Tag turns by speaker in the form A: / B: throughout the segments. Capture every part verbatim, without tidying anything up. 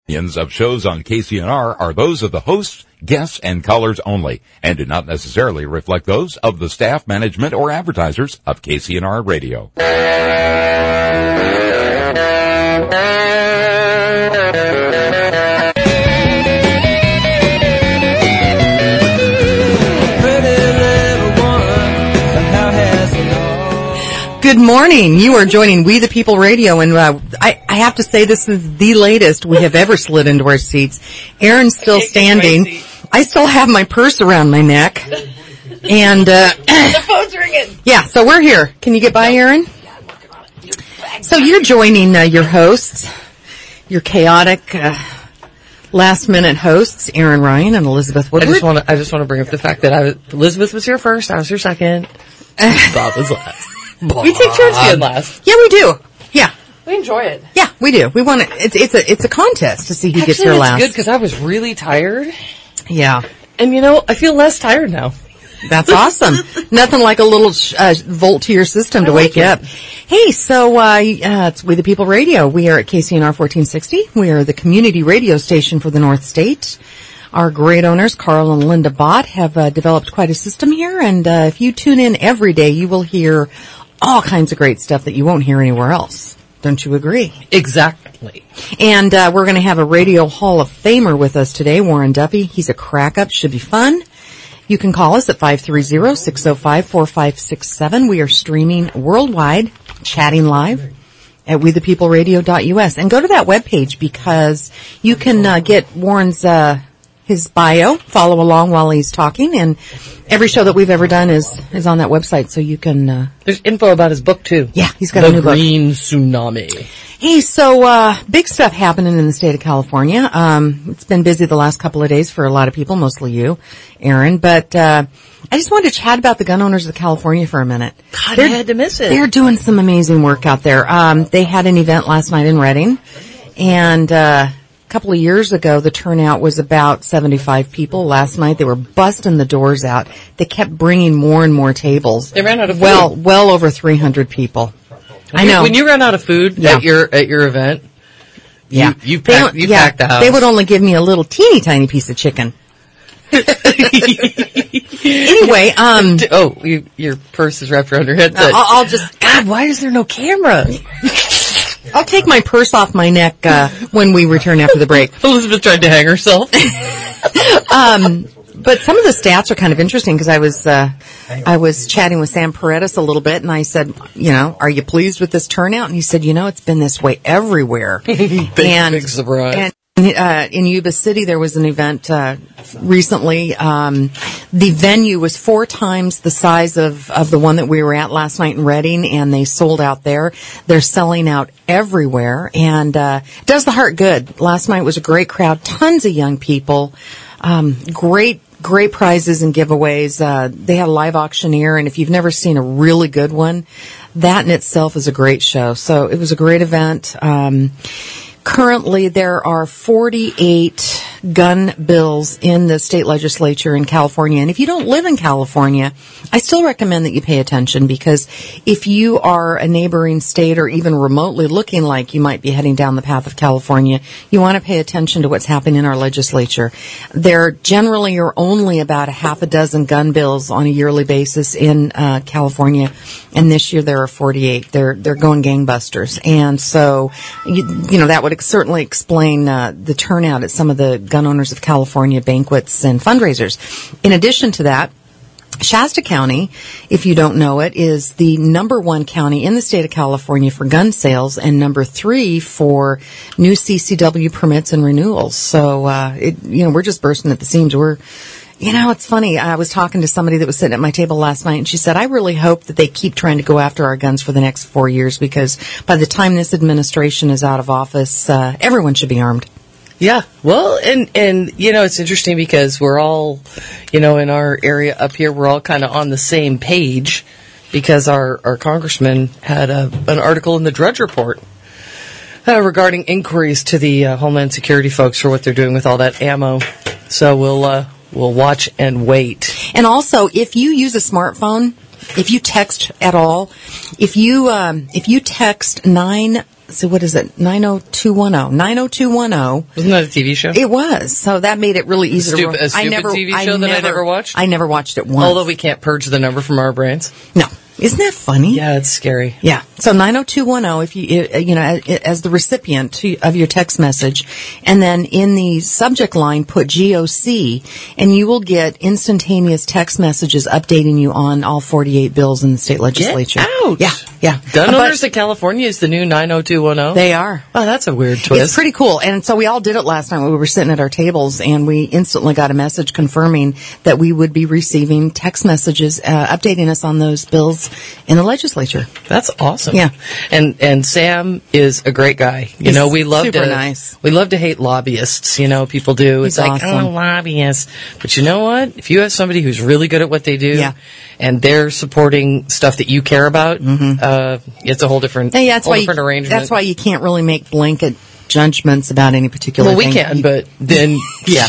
A: Opinions of shows on K C N R are those of the hosts, guests, and callers only, and do not necessarily reflect those of the staff, management, or advertisers of K C N R Radio.
B: Good morning. You are joining We the People Radio, and uh, I, I have to say this is the latest we have ever slid into our seats. Aaron's still standing. I still have my purse around my neck. And, uh...
C: the phone's ringing.
B: Yeah, so we're here. Can you get by, Aaron? So you're joining uh, your hosts, your chaotic, uh, last-minute hosts, Aaron Ryan and Elizabeth Woodward.
C: I just want to, I just want to bring up the fact that I was, Elizabeth was here first, I was here second, Bob was last.
B: We take turns being
C: last.
B: Yeah, we do. Yeah.
C: We enjoy it.
B: Yeah, we do. We want to, it's, it's a, it's a contest to see who
C: Actually,
B: gets here
C: it's
B: last.
C: good because I was really tired.
B: Yeah.
C: And you know, I feel less tired now.
B: That's awesome. Nothing like a little uh, volt to your system to
C: I
B: wake
C: like
B: you
C: it.
B: up. Hey, so uh, uh, it's We the People Radio. We are at K C N R fourteen sixty. We are the community radio station for the North State. Our great owners, Carl and Linda Bott, have uh, developed quite a system here, and uh, if you tune in every day, you will hear all kinds of great stuff that you won't hear anywhere else. Don't you agree?
C: Exactly.
B: And uh, we're going to have a Radio Hall of Famer with us today, Warren Duffy. He's a crack-up. Should be fun. You can call us at five three zero, six zero five, four five six seven. We are streaming worldwide, chatting live at we the people radio dot U S. And go to that webpage because you can uh, get Warren's uh, his bio, follow along while he's talking, and every show that we've ever done is is on that website, so you can... Uh,
C: There's info about his book, too.
B: Yeah, he's got
C: the
B: a new book.
C: The Green Tsunami.
B: Hey, so uh big stuff happening in the state of California. Um It's been busy the last couple of days for a lot of people, mostly you, Aaron, but uh I just wanted to chat about the gun owners of California for a minute.
C: God,
B: they're,
C: I had to miss it.
B: They're doing some amazing work out there. Um They had an event last night in Redding, and uh a couple of years ago, the turnout was about seventy-five people. Last night, they were busting the doors out. They kept bringing more and more tables.
C: They ran out of food.
B: Well, well over three hundred people. I know.
C: When you run out of food
B: Yeah.
C: at your at your event,
B: Yeah.
C: you, you,
B: They
C: pack,
B: don't-
C: you
B: yeah,
C: pack the house.
B: They would only give me a little teeny tiny piece of chicken. Anyway, um,
C: oh, you, your purse is wrapped around your head.
B: I'll, I'll just,
C: God, why is there no camera?
B: I'll take my purse off my neck, uh, when we return after the break.
C: Elizabeth tried to hang herself.
B: Um, but some of the stats are kind of interesting because I was, uh, I was chatting with Sam Paredes a little bit, and I said, you know, are you pleased with this turnout? And he said, you know, it's been this way everywhere.
C: big,
B: and,
C: big surprise.
B: And, Uh, in Yuba City, there was an event uh, recently. Um, the venue was four times the size of, of the one that we were at last night in Redding, and they sold out there. They're selling out everywhere, and uh, it does the heart good. Last night was a great crowd, tons of young people, um, great great prizes and giveaways. Uh, they had a live auctioneer, and if you've never seen a really good one, that in itself is a great show. So it was a great event. Um, Currently, there are forty-eight gun bills in the state legislature in California. And if you don't live in California, I still recommend that you pay attention, because if you are a neighboring state or even remotely looking like you might be heading down the path of California, you want to pay attention to what's happening in our legislature. There generally are only about a half a dozen gun bills on a yearly basis in uh, California, and this year there are forty-eight. They're they're going gangbusters. And so, you, you know, that would certainly explain uh, the turnout at some of the Gun Owners of California banquets and fundraisers. In addition to that, Shasta County, if you don't know it, is the number one county in the state of California for gun sales and number three for new C C W permits and renewals. So, uh, it, you know, we're just bursting at the seams. We're You know, it's funny. I was talking to somebody that was sitting at my table last night, and she said, I really hope that they keep trying to go after our guns for the next four years, because by the time this administration is out of office, uh, everyone should be armed.
C: Yeah, well, and, and, you know, it's interesting because we're all, you know, in our area up here, we're all kind of on the same page, because our, our congressman had a, an article in the Drudge Report uh, regarding inquiries to the uh, Homeland Security folks for what they're doing with all that ammo. So we'll, uh, we'll watch and wait.
B: And also, if you use a smartphone, if you text at all, if you, um, if you text nine so what is it? nine oh two one oh. nine oh two one oh.
C: Wasn't that a T V show?
B: It was. So that made it really easy
C: Stupid-
B: to
C: a stupid
B: I never,
C: T V show that I never watched?
B: I never watched it once.
C: Although we can't purge the number from our brains.
B: No. Isn't that funny?
C: Yeah, it's scary.
B: Yeah. So nine oh two one oh, if you, uh, you know, as the recipient to, of your text message, and then in the subject line put G O C, and you will get instantaneous text messages updating you on all forty-eight bills in the state legislature.
C: Get out.
B: Yeah. Yeah.
C: Gun
B: But
C: owners of California is the new nine oh two one oh.
B: They are.
C: Oh, that's a weird twist.
B: It's pretty cool. And so we all did it last night when we were sitting at our tables, and we instantly got a message confirming that we would be receiving text messages uh, updating us on those bills in the legislature.
C: That's awesome.
B: Yeah.
C: And and Sam is a great guy. You
B: He's
C: know, we love
B: super
C: to
B: nice.
C: we love to hate lobbyists, you know, people do. It's
B: He's
C: like,
B: awesome.
C: oh, lobbyists. But you know what? If you have somebody who's really good at what they do,
B: Yeah.
C: and they're supporting stuff that you care about, uh, it's a whole different,
B: And yeah, that's
C: whole
B: why you,
C: different arrangement.
B: that's why you can't really make blanket judgments about any particular
C: well, we
B: thing.
C: can,
B: You-
C: but then, yeah.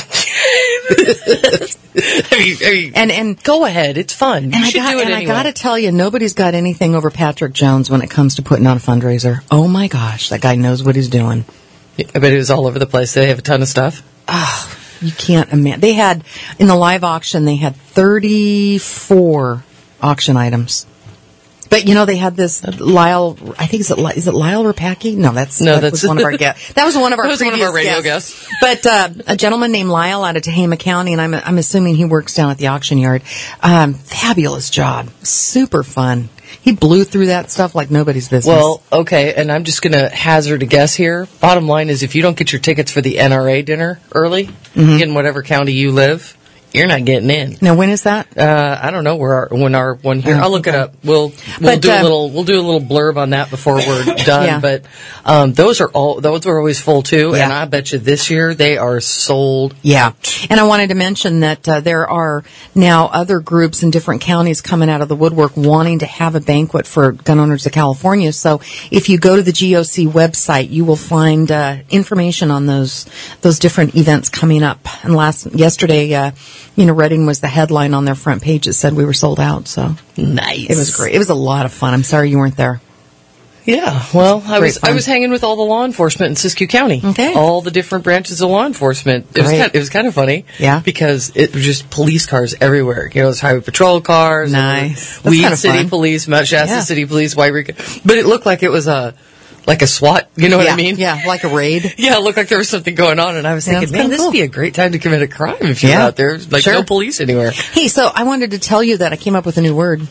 C: I mean, I mean,
B: and and
C: go ahead. It's fun. You
B: and I
C: should
B: got
C: do it
B: and
C: anyway.
B: I got to tell you, nobody's got anything over Patrick Jones when it comes to putting on a fundraiser. Oh my gosh, that guy knows what he's doing.
C: I bet it was all over the place. They have a ton of stuff.
B: Oh, you can't imagine. They had in the live auction, they had thirty-four auction items. But you know, they had this Lyle. I think is it Li- is it Lyle Rapacki? No, that's
C: No,
B: that
C: that's-
B: was one of our guests. That was one of our
C: That was one of
B: previous
C: our radio
B: guests. But uh, a gentleman named Lyle out of Tehama County, and I'm I'm assuming he works down at the auction yard. Um, fabulous job, super fun. He blew through that stuff like nobody's business.
C: Well, okay, and I'm just going to hazard a guess here. Bottom line is, if you don't get your tickets for the N R A dinner early in whatever county you live, you're not getting in.
B: now when is that?
C: Uh, I don't know where our, when our one here.
B: Oh,
C: I'll look
B: okay.
C: it up. We'll we'll
B: But,
C: do a
B: um,
C: little we'll do a little blurb on that before we're done.
B: Yeah.
C: But um, those are all those are always full too,
B: Yeah.
C: and I bet you this year they are sold.
B: Yeah. And I wanted to mention that uh, there are now other groups in different counties coming out of the woodwork wanting to have a banquet for gun owners of California. So if you go to the G O C website, you will find uh, information on those those different events coming up. And last yesterday, uh, you know, Reading was the headline on their front page that said we were sold out. So
C: Nice.
B: it was great. It was a lot of fun. I'm sorry you weren't there.
C: Yeah, well, I
B: Great
C: was I
B: fun.
C: was hanging with all the law enforcement in Siskiyou County.
B: Okay.
C: All the different branches of law enforcement. It was
B: Great.
C: kind it was kind of funny.
B: Yeah.
C: Because it was just police cars everywhere. You know, there's highway patrol cars.
B: Nice. That's
C: Weed
B: kinda
C: City
B: fun.
C: Police, Mount Shasta
B: Yeah.
C: City Police, Wairika. But it looked like it was a like a SWAT. You know what
B: yeah.
C: I mean?
B: Yeah, like a raid.
C: Yeah, it looked like there was something going on, and I was
B: Yeah,
C: thinking,
B: it's
C: man,
B: kinda
C: this
B: cool.
C: would be a great time to commit a crime if you're
B: Yeah.
C: out there. Like
B: Sure.
C: no police anywhere.
B: Hey, so I wanted to tell you that I came up with a new word.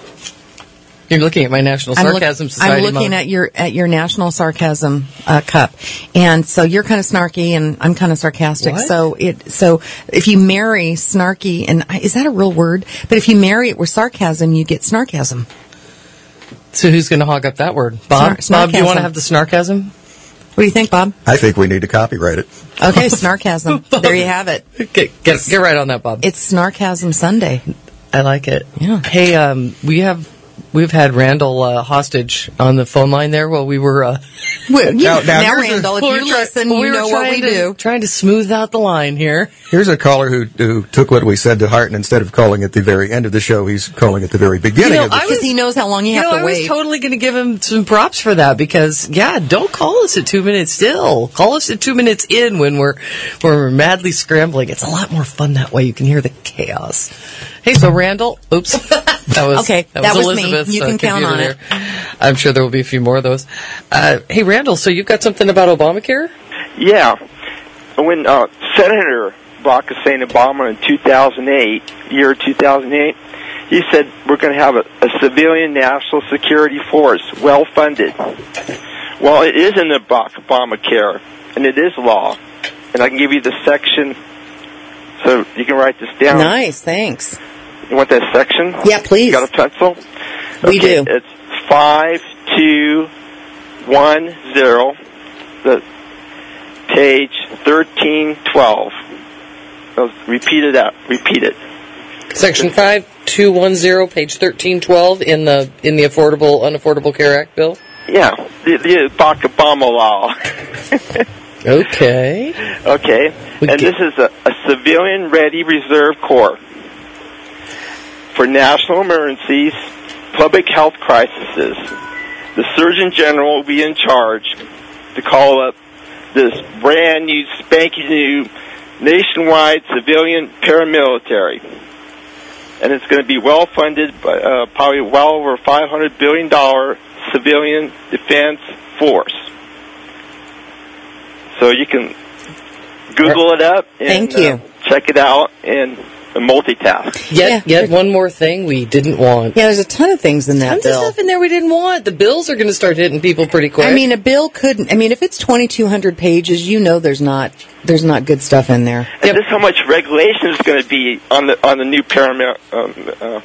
C: You're looking at my National
B: I'm look-
C: Sarcasm Society.
B: I'm looking
C: mug.
B: at your at your National Sarcasm uh, cup, and so you're kind of snarky, and I'm kind of sarcastic.
C: What?
B: So it so if you marry snarky, and I- is that a real word? But if you marry it with sarcasm, you get snarkasm.
C: So who's going to hog up that word? Bob?
B: Snar-
C: Bob, do you want
B: snarkasm.
C: to have the snarkasm?
B: What do you think, Bob?
D: I think we need to copyright it.
B: Okay, snarkasm. There you have it.
C: Get, get, get right on that, Bob.
B: It's Snarkasm Sunday.
C: I like it.
B: Yeah.
C: Hey, um, we have we've had Randall uh, hostage on the phone line there while we were. Uh,
B: Well, you,
D: Now-
B: now,
D: now here's a-
B: Randall, if
C: we
B: you
C: were try-
B: listen,
C: we
B: you
C: were
B: know what
C: trying
B: we
C: to-
B: do.
C: Trying to smooth out the line here.
D: Here's a caller who, who took what we said to heart, and instead of calling at the very end of the show, he's calling at the very beginning
C: You know,
D: of the
C: I
D: show.
B: Because he knows how long you,
C: You
B: have
C: know,
B: to
C: I was
B: wait.
C: totally going to give him some props for that because, yeah, don't call us at two minutes still. Call us at two minutes in when we're when we're madly scrambling. It's a lot more fun that way. You can hear the chaos. Hey, so Randall, oops, that was
B: Okay,
C: that,
B: that
C: was
B: was me.
C: Elizabeth's,
B: You
C: uh,
B: can count
C: computer
B: on
C: there. I'm sure there will be a few more of those. Uh, hey, Randall, so you've got something about Obamacare?
E: Yeah. When uh, Senator Barack Hussein Obama in two thousand eight, year two thousand eight, he said we're going to have a, a civilian national security force, well funded. Well, it is in the Barack Obamacare, and it is law. And I can give you the section so you can write this down.
B: Nice, thanks.
E: You want that section?
B: Yeah, please.
E: You got a pencil?
B: We
E: Okay,
B: do.
E: It's five two one zero. The page thirteen twelve. So repeat it out. Repeat it.
C: Section five two one zero, page thirteen twelve in the in the Affordable Unaffordable Care Act bill.
E: Yeah, the, the Barack Obama law.
C: Okay.
E: Okay,
C: We
E: and
C: get-
E: this is a, a civilian-ready reserve corps for national emergencies, public health crises, the Surgeon General will be in charge to call up this brand new, spanky new, nationwide civilian paramilitary. And it's going to be well funded by uh, probably well over five hundred billion dollars civilian defense force. So you can Google it up and
B: Thank you.
E: Uh, check it out and multitask.
C: Yet,
B: Yeah.
C: yet one more thing we didn't want.
B: Yeah, there's a ton of things in that
C: Tons of
B: bill.
C: stuff in there we didn't want. The bills are going to start hitting people pretty quick.
B: I mean, a bill couldn't. I mean, if it's twenty-two hundred pages, you know, there's not there's not good stuff in there.
E: And this is how much regulation is going to be on the on the new paramil um, uh,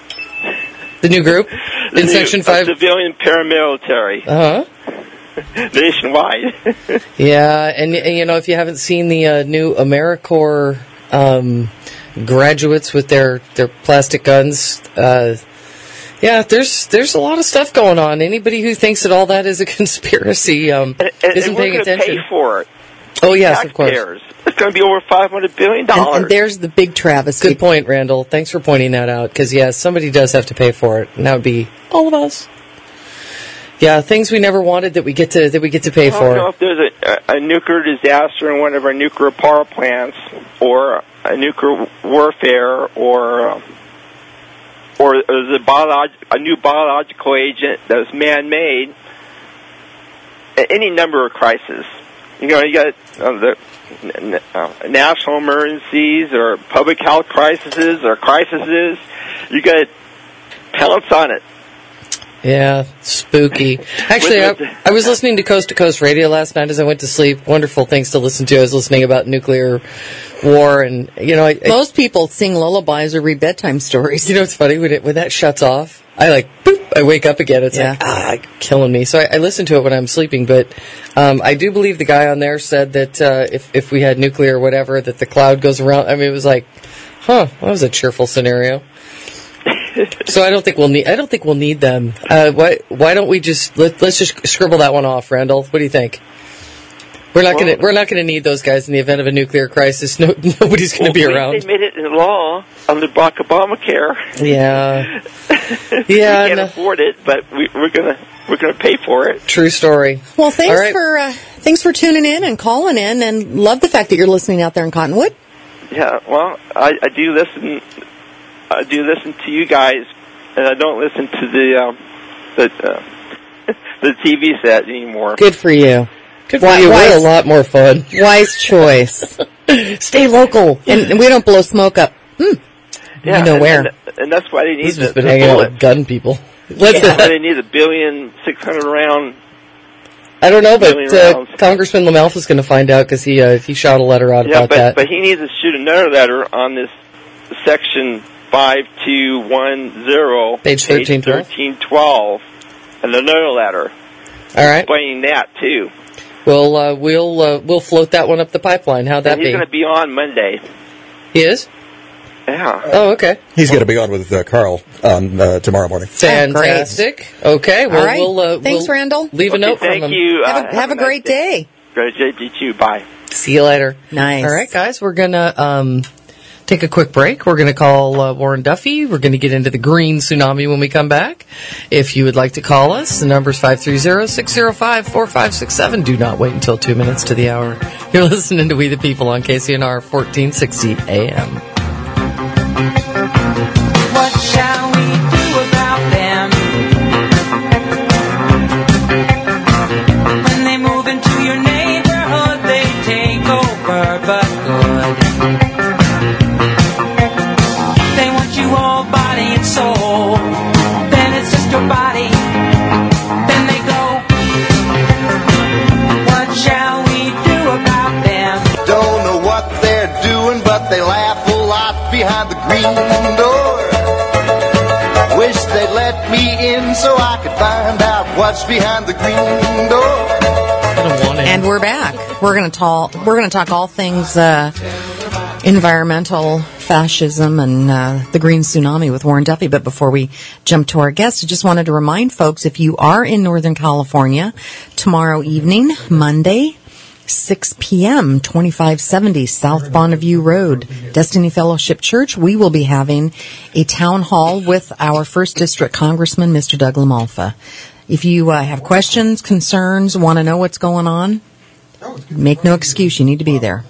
C: the new group
E: the
C: in
E: new,
C: Section
E: uh,
C: five.
E: civilian paramilitary
C: Uh huh.
E: nationwide.
C: Yeah, and, and you know, if you haven't seen the uh, new AmeriCorps um, graduates with their, their plastic guns, uh, yeah, there's there's a lot of stuff going on. Anybody who thinks that all that is a conspiracy um,
E: and, and,
C: isn't
E: and
C: paying
E: we're going to
C: attention.
E: pay for it.
C: Oh yes, of course.
E: Taxpayers. It's going to be over five hundred billion
B: And,
E: dollars.
B: and there's the big travesty.
C: Good point, Randall. Thanks for pointing that out. Because yes, somebody does have to pay for it, and that would be all of us. Yeah, things we never wanted that we get to that we get to pay
E: I don't know
C: for.
E: if there's a, a nuclear disaster in one of our nuclear power plants, or a nuclear warfare, or uh, or there's a, biolog- a new biological agent that was man-made. A- Any number of crises. You know, you got uh, the n- uh, national emergencies, or public health crises, or crises. You got to pounce on it.
C: Yeah, spooky. Actually, I, I was listening to Coast to Coast Radio last night as I went to sleep. Wonderful things to listen to. I was listening about nuclear war, and you know, I, I,
B: Most people sing lullabies or read bedtime stories.
C: you know, it's funny when it when that shuts off. I like, boop, I wake up again. It's
B: Yeah.
C: like, ah, killing me. So I, I listen to it when I'm sleeping. But um, I do believe the guy on there said that uh, if if we had nuclear or whatever, that the cloud goes around. I mean, it was like, huh, that was a cheerful scenario. So I don't think we'll need. I don't think we'll need them. Uh, why? Why don't we just let, let's just scribble that one off, Randall? What do you think? We're not
E: Well-
C: gonna we're not gonna need those guys in the event of a nuclear crisis. No, nobody's gonna
E: Well,
C: be
E: they-
C: around.
E: They made it in law under Barack Obamacare.
C: Yeah,
E: we
C: yeah.
E: can't
C: no,
E: afford it, but we, we're gonna we're gonna pay for it.
C: true story.
B: Well, thanks
C: All right.
B: for uh, thanks for tuning in and calling in, and love the fact that you're listening out there in Cottonwood.
E: Yeah, well, I, I do listen. I do listen to you guys, and I don't listen to the um, the uh, the T V set anymore.
B: Good for you.
C: Good for
B: Why-
C: you.
B: why
C: We're a
B: is-
C: lot more fun.
B: Wise choice.
C: Stay local.
B: and, and we don't blow smoke up. Hmm.
E: Yeah,
B: you know
E: and,
B: where.
E: and, and that's why they need
C: He's
E: the,
C: just been
E: the
C: hanging out
E: bullet.
C: with gun people. Let's,
E: That's why they need a billion six hundred round.
C: I don't know, but
E: Million
C: uh,
E: rounds.
C: Congressman Lamalfa's going to find out because he uh, he shot a letter out
E: Yeah,
C: about
E: but
C: that.
E: but he needs to shoot another letter on this section five two one zero,
C: Page thirteen twelve.
E: thirteen twelve, and another letter
C: All right,
E: explaining that too.
C: we'll uh, we'll uh, we'll float that one up the pipeline. How'd that
E: And he's
C: be?
E: going to be on Monday.
C: He is.
E: Yeah.
C: Oh, okay.
D: He's going to be on with uh, Carl um, uh, tomorrow morning.
C: Fantastic. Okay. Well,
B: All right.
C: we'll uh,
B: Thanks,
C: we'll
B: Randall.
C: Leave a
E: Okay,
C: note from
E: thank
C: him.
E: you.
B: Have
E: Uh,
B: a, have a
E: nice
B: great day.
E: Great day to you. Bye.
C: See you later.
B: Nice.
C: All right, guys. We're gonna um, take a quick break. We're gonna call uh, Warren Duffy. We're gonna get into the green tsunami when we come back. If you would like to call us, the number's five three zero, six zero five, four five six seven. Do not wait until two minutes to the hour. You're listening to We the People on K C N R fourteen sixty A M.
F: What shall we do about them? When they move into your neighborhood, they take over, but good. They want you all body and soul. Then it's just your body. Then they go. What shall we do about them?
G: Don't know what they're doing, but they laugh a lot behind the green door. Wish they'd let me in so I could find out what's behind the green door.
C: I don't want it.
B: And we're back. We're going to talk. We're going to talk all things uh, environmental fascism and uh, the green tsunami with Warren Duffy. But before we jump to our guests, I just wanted to remind folks: if you are in Northern California tomorrow evening, Monday, six p.m., twenty-five seventy South Bonneview Road, Destiny Fellowship Church, we will be having a town hall with our first district congressman, Mister Doug LaMalfa. If you uh, have questions, concerns, want to know what's going on, make no excuse. You need to be there.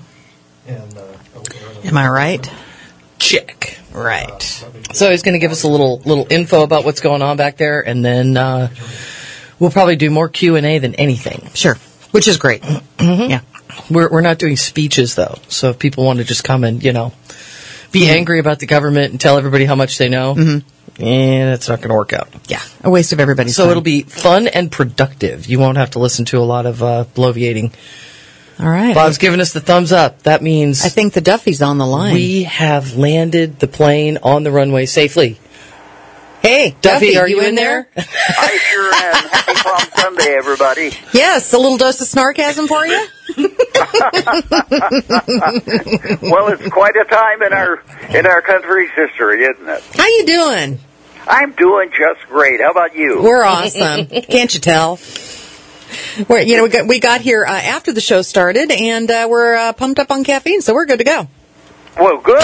B: Am I right?
C: Check.
B: Right.
C: So he's going to give us a little little info about what's going on back there, and then uh, we'll probably do more Q and A than anything.
B: Sure. Which is great.
C: Mm-hmm.
B: Yeah.
C: We're we're not doing speeches, though. So if people want to just come and, you know, be mm-hmm. angry about the government and tell everybody how much they know, mm-hmm. and it's not going to work out.
B: Yeah. A waste of everybody's
C: so
B: time.
C: So it'll be fun and productive. You won't have to listen to a lot of uh, bloviating.
B: All right.
C: Bob's giving us the thumbs up. That means...
B: I think the Duffy's on the line.
C: We have landed the plane on the runway safely.
B: Hey,
C: Duffy,
B: Duffy
C: are you, you in there?
H: there? I sure am. Happy Palm Sunday, everybody.
B: Yes, a little dose of snarkasm for you?
H: Well, it's quite a time in our in our country's history, isn't it?
B: How you doing?
H: I'm doing just great. How about you?
B: We're awesome. Can't you tell? We're, you know, we got, we got here uh, after the show started, and uh, we're uh, pumped up on caffeine, so we're good to go.
H: Well, good.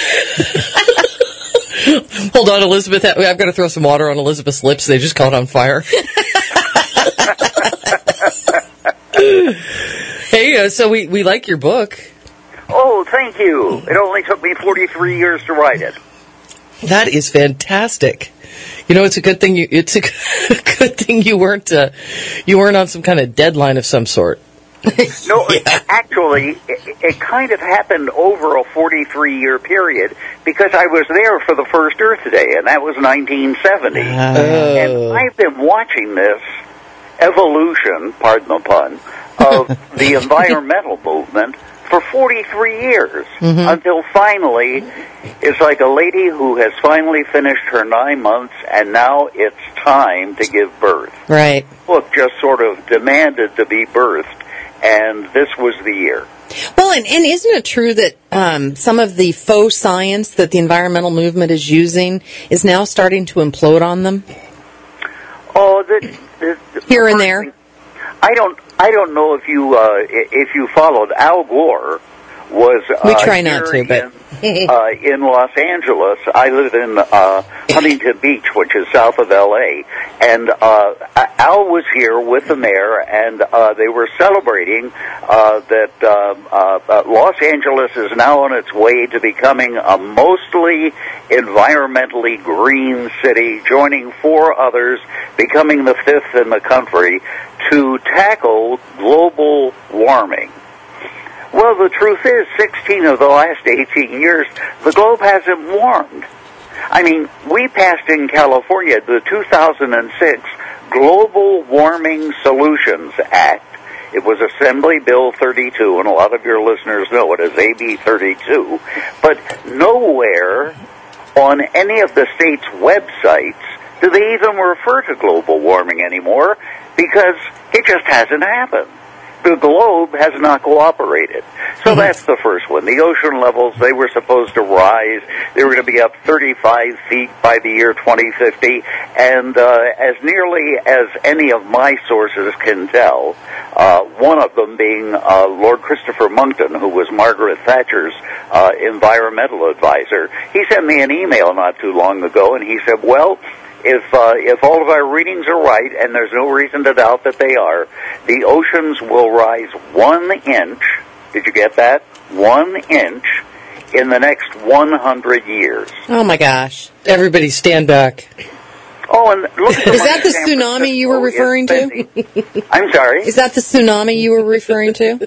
C: Hold on, Elizabeth. I've got to throw some water on Elizabeth's lips. They just caught on fire. Hey, uh, so we, we like your book.
H: Oh, thank you. It only took me forty-three years to write it.
C: That is fantastic. You know, it's a good thing you it's a good thing you weren't uh, you weren't on some kind of deadline of some sort.
H: No, yeah. Actually, it, it kind of happened over a forty-three year period because I was there for the first Earth Day, and that was nineteen seventy.
C: Oh.
H: And I've been watching this evolution, pardon the pun, of the environmental movement for forty-three years, mm-hmm. until finally, it's like a lady who has finally finished her nine months, and now it's time to give birth.
B: Right.
H: Look, just sort of demanded to be birthed, and this was the year.
B: Well, and, and isn't it true that um, some of the faux science that the environmental movement is using is now starting to implode on them?
H: Oh, the, the, the
B: here and there.
H: I don't. I don't know if you uh, if you followed. Al Gore was uh,
B: we try not to,
H: in,
B: but
H: uh, in Los Angeles. I live in uh, Huntington Beach, which is south of L A, and uh, Al was here with the mayor, and uh, they were celebrating uh, that uh, uh, Los Angeles is now on its way to becoming a mostly environmentally green city, joining four others, becoming the fifth in the country to tackle global warming. Well, the truth is, sixteen of the last eighteen years, the globe hasn't warmed. I mean, we passed in California the two thousand six Global Warming Solutions Act. It was Assembly Bill thirty-two, and a lot of your listeners know it as A B thirty-two. But nowhere on any of the state's websites do they even refer to global warming anymore, because it just hasn't happened. The globe has not cooperated. So mm-hmm. that's the first one. The ocean levels, they were supposed to rise. They were going to be up thirty-five feet by the year twenty fifty. And uh, as nearly as any of my sources can tell, uh, one of them being uh, Lord Christopher Monckton, who was Margaret Thatcher's uh, environmental advisor, he sent me an email not too long ago, and he said, well, If uh, if all of our readings are right, and there's no reason to doubt that they are, the oceans will rise one inch, did you get that? One inch in the next one hundred years.
B: Oh, my gosh.
C: Everybody stand back.
H: Oh, and look at
B: Is that the tsunami you were referring to?
H: I'm sorry?
B: Is that the tsunami you were referring to?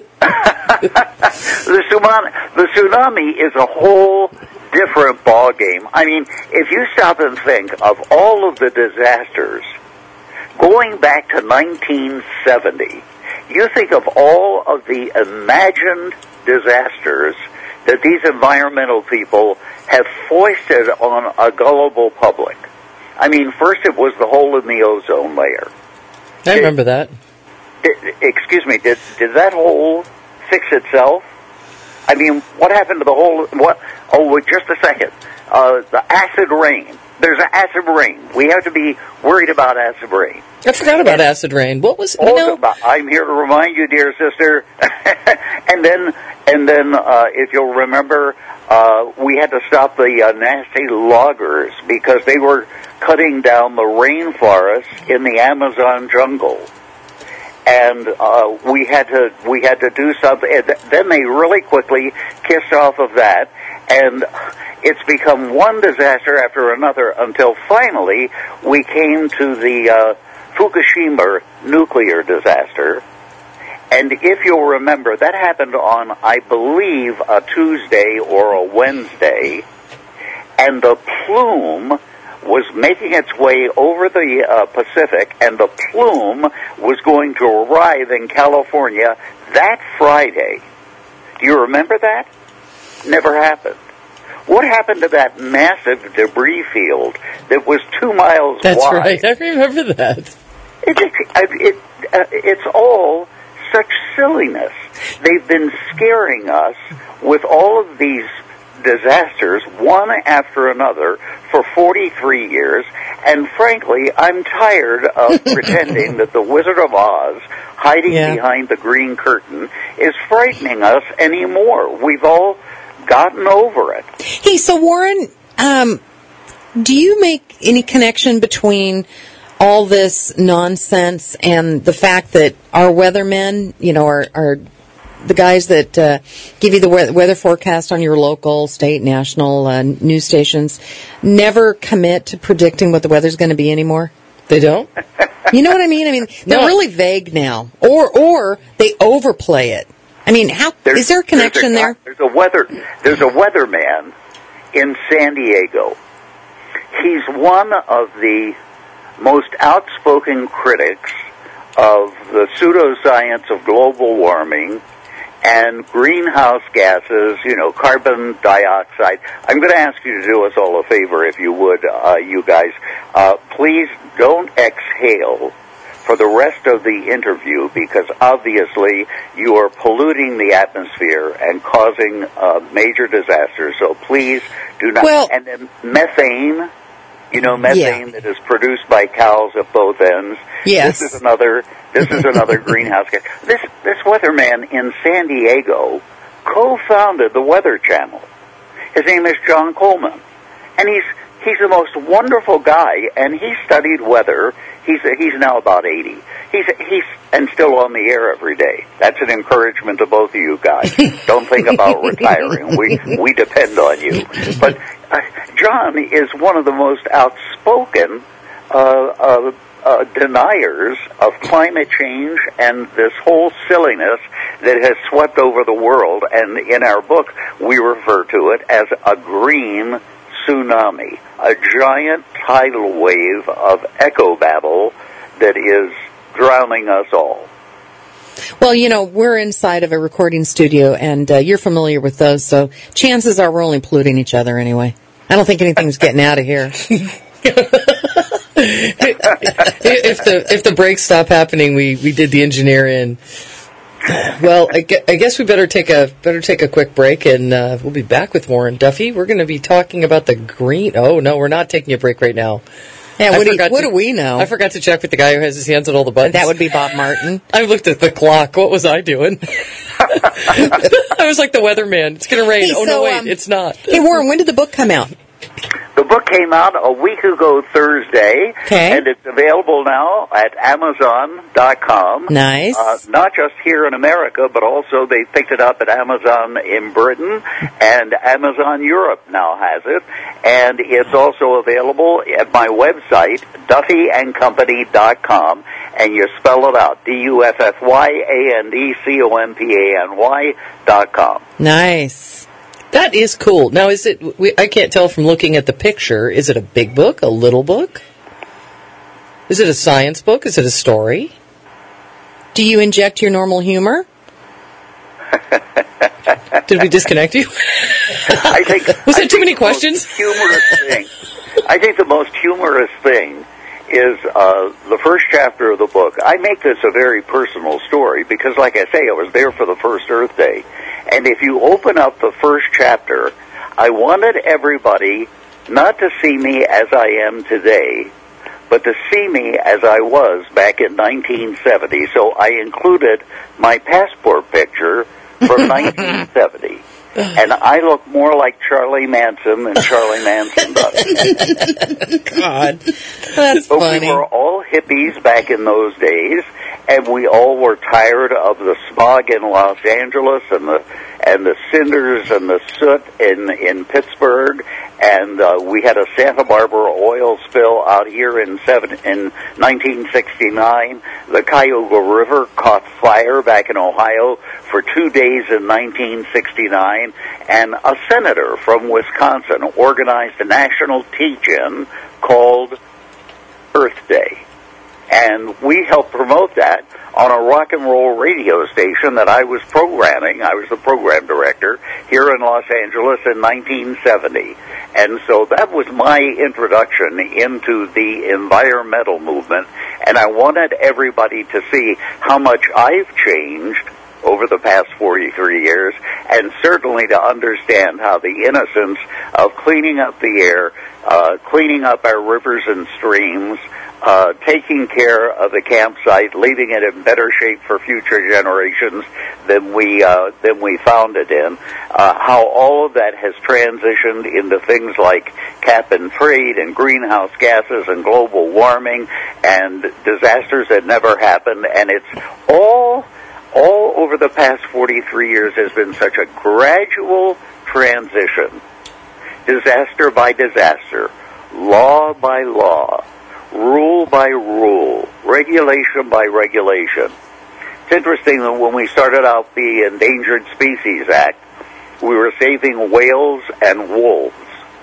H: the tsunami, the tsunami is a whole different ball game. I mean, if you stop and think of all of the disasters going back to nineteen seventy, you think of all of the imagined disasters that these environmental people have foisted on a gullible public. I mean, first it was the hole in the ozone layer.
C: I
H: did,
C: remember that.
H: Did, excuse me, did did that hole fix itself? I mean, what happened to the whole... What? Oh, wait, just a second. Uh, the acid rain there's acid rain. We have to be worried about acid rain.
C: I forgot about and acid rain. What was, you know?
H: About, I'm here to remind you, dear sister. and then, and then, uh, if you'll remember, uh, we had to stop the uh, nasty loggers because they were cutting down the rainforest in the Amazon jungle. And uh, we had to we had to do something. And then they really quickly kissed off of that, and it's become one disaster after another until finally we came to the uh, Fukushima nuclear disaster. And if you'll remember, that happened on, I believe, a Tuesday or a Wednesday, and the plume was making its way over the uh, Pacific, and the plume was going to arrive in California that Friday. Do you remember that? Never happened. What happened to that massive debris field that was two miles
C: That's
H: wide?
C: That's right. I remember that.
H: It, it, it, uh, it's all such silliness. They've been scaring us with all of these disasters, one after another, for forty-three years, and frankly, I'm tired of pretending that the Wizard of Oz, hiding yeah. behind the green curtain, is frightening us anymore. We've all gotten over it.
B: Hey, so Warren, um, do you make any connection between all this nonsense and the fact that our weathermen, you know, are, are the guys that uh, give you the we- weather forecast on your local, state, national uh, news stations never commit to predicting what the weather's going to be anymore?
C: They don't?
B: You know what I mean? I mean, they're no. really vague now. Or or they overplay it. I mean, how there's, is there a connection
H: there's a,
B: there?
H: There's a weather there's a weatherman in San Diego. He's one of the most outspoken critics of the pseudoscience of global warming and greenhouse gases, you know, carbon dioxide. I'm going to ask you to do us all a favor, if you would, uh, you guys. Uh, please don't exhale for the rest of the interview, because obviously you are polluting the atmosphere and causing uh, major disasters. So please do not.
B: Well,
H: and then methane. You know, methane
B: yeah.
H: that is produced by cows at both ends.
B: Yes.
H: This is another. This is another greenhouse gas. This this weatherman in San Diego co-founded the Weather Channel. His name is John Coleman, and he's he's the most wonderful guy. And he studied weather. He's he's now about eighty. He's he's and still on the air every day. That's an encouragement to both of you guys. Don't think about retiring. We we depend on you. But uh, John is one of the most outspoken uh, uh, uh, deniers of climate change and this whole silliness that has swept over the world. And in our book, we refer to it as a green tsunami, a giant tidal wave of echobabble that is drowning us all.
B: Well, you know, we're inside of a recording studio, and uh, you're familiar with those, so chances are we're only polluting each other anyway. I don't think anything's getting out of here.
C: if the if the breaks stop happening, we, we did the engineer in. Well, I guess we better take a better take a quick break, and uh, we'll be back with Warren Duffy. We're going to be talking about the green. Oh no, we're not taking a break right now.
B: Yeah, what, do, you, what to, do we know?
C: I forgot to check with the guy who has his hands on all the buttons.
B: That would be Bob Martin.
C: I looked at the clock. What was I doing? I was like the weatherman. It's going to rain. Hey, oh, so, no, wait, um, it's not.
B: Hey, Warren, when did the book come out?
H: The book came out a week ago Thursday,
B: okay.
H: and it's available now at Amazon dot com.
B: Nice.
H: Uh, not just here in America, but also they picked it up at Amazon in Britain, and Amazon Europe now has it. And it's also available at my website, Duffy and Company dot com, and you spell it out, D U F F Y A N D C O M P A N Y dot com.
B: Nice.
C: That is cool. Now, is it? We, I can't tell from looking at the picture. Is it a big book? A little book? Is it a science book? Is it a story?
B: Do you inject your normal humor?
C: Did we disconnect you?
H: I think
C: was
H: I
C: that too
H: think
C: many questions?
H: Humorous thing. I think the most humorous thing is uh, the first chapter of the book. I make this a very personal story because, like I say, I was there for the first Earth Day. And if you open up the first chapter, I wanted everybody not to see me as I am today, but to see me as I was back in nineteen seventy. So I included my passport picture from nineteen seventy. And I look more like Charlie Manson than Charlie Manson does.
C: God, that's
H: but
C: funny.
H: We were all hippies back in those days, and we all were tired of the smog in Los Angeles and the and the cinders and the soot in in Pittsburgh, and uh, we had a Santa Barbara oil spill out here in seven in nineteen sixty-nine. The Cuyahoga River caught fire back in Ohio for two days in nineteen sixty-nine, and a senator from Wisconsin organized a national teach-in called Earth Day. And we helped promote that on a rock and roll radio station that I was programming. I was the program director here in Los Angeles in nineteen seventy. And so that was my introduction into the environmental movement. And I wanted everybody to see how much I've changed over the past forty-three years, and certainly to understand how the innocence of cleaning up the air, uh, cleaning up our rivers and streams, uh, taking care of the campsite, leaving it in better shape for future generations than we uh, than we found it in, uh, how all of that has transitioned into things like cap and trade and greenhouse gases and global warming and disasters that never happened, and it's all all over the past forty-three years has been such a gradual transition, disaster by disaster, law by law, rule by rule, regulation by regulation. It's interesting that when we started out the Endangered Species Act, we were saving whales and wolves.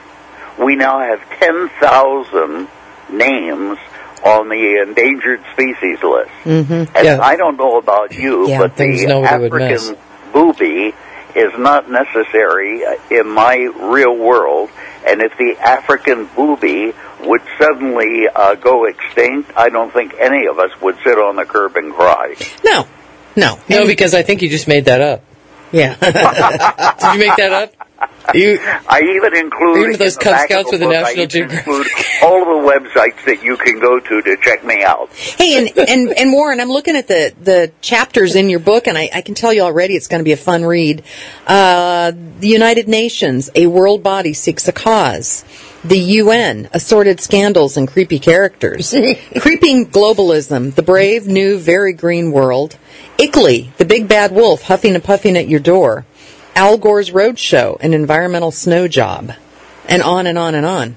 H: We now have ten thousand names on the endangered species list.
C: Mm-hmm.
H: And
C: yeah.
H: I don't know about you,
C: yeah,
H: but the African booby is not necessary in my real world. And if the African booby would suddenly uh, go extinct, I don't think any of us would sit on the curb and cry.
B: No, no.
C: No, because I think you just made that up.
B: Yeah.
C: Did you make that up? You,
H: I even include
C: even those
H: in the
C: Cub
H: back
C: Scouts
H: of
C: with the
H: book,
C: National
H: I
C: Geographic.
H: include all of the websites that you can go to to check me out.
B: Hey, and, and, and Warren, I'm looking at the, the chapters in your book, and I, I can tell you already it's going to be a fun read. Uh, the United Nations, a world body seeks a cause. The U N, assorted scandals and creepy characters. Creeping globalism, the brave, new, very green world. I C L I, the big bad wolf huffing and puffing at your door. Al Gore's Roadshow, an environmental snow job. And on and on and on.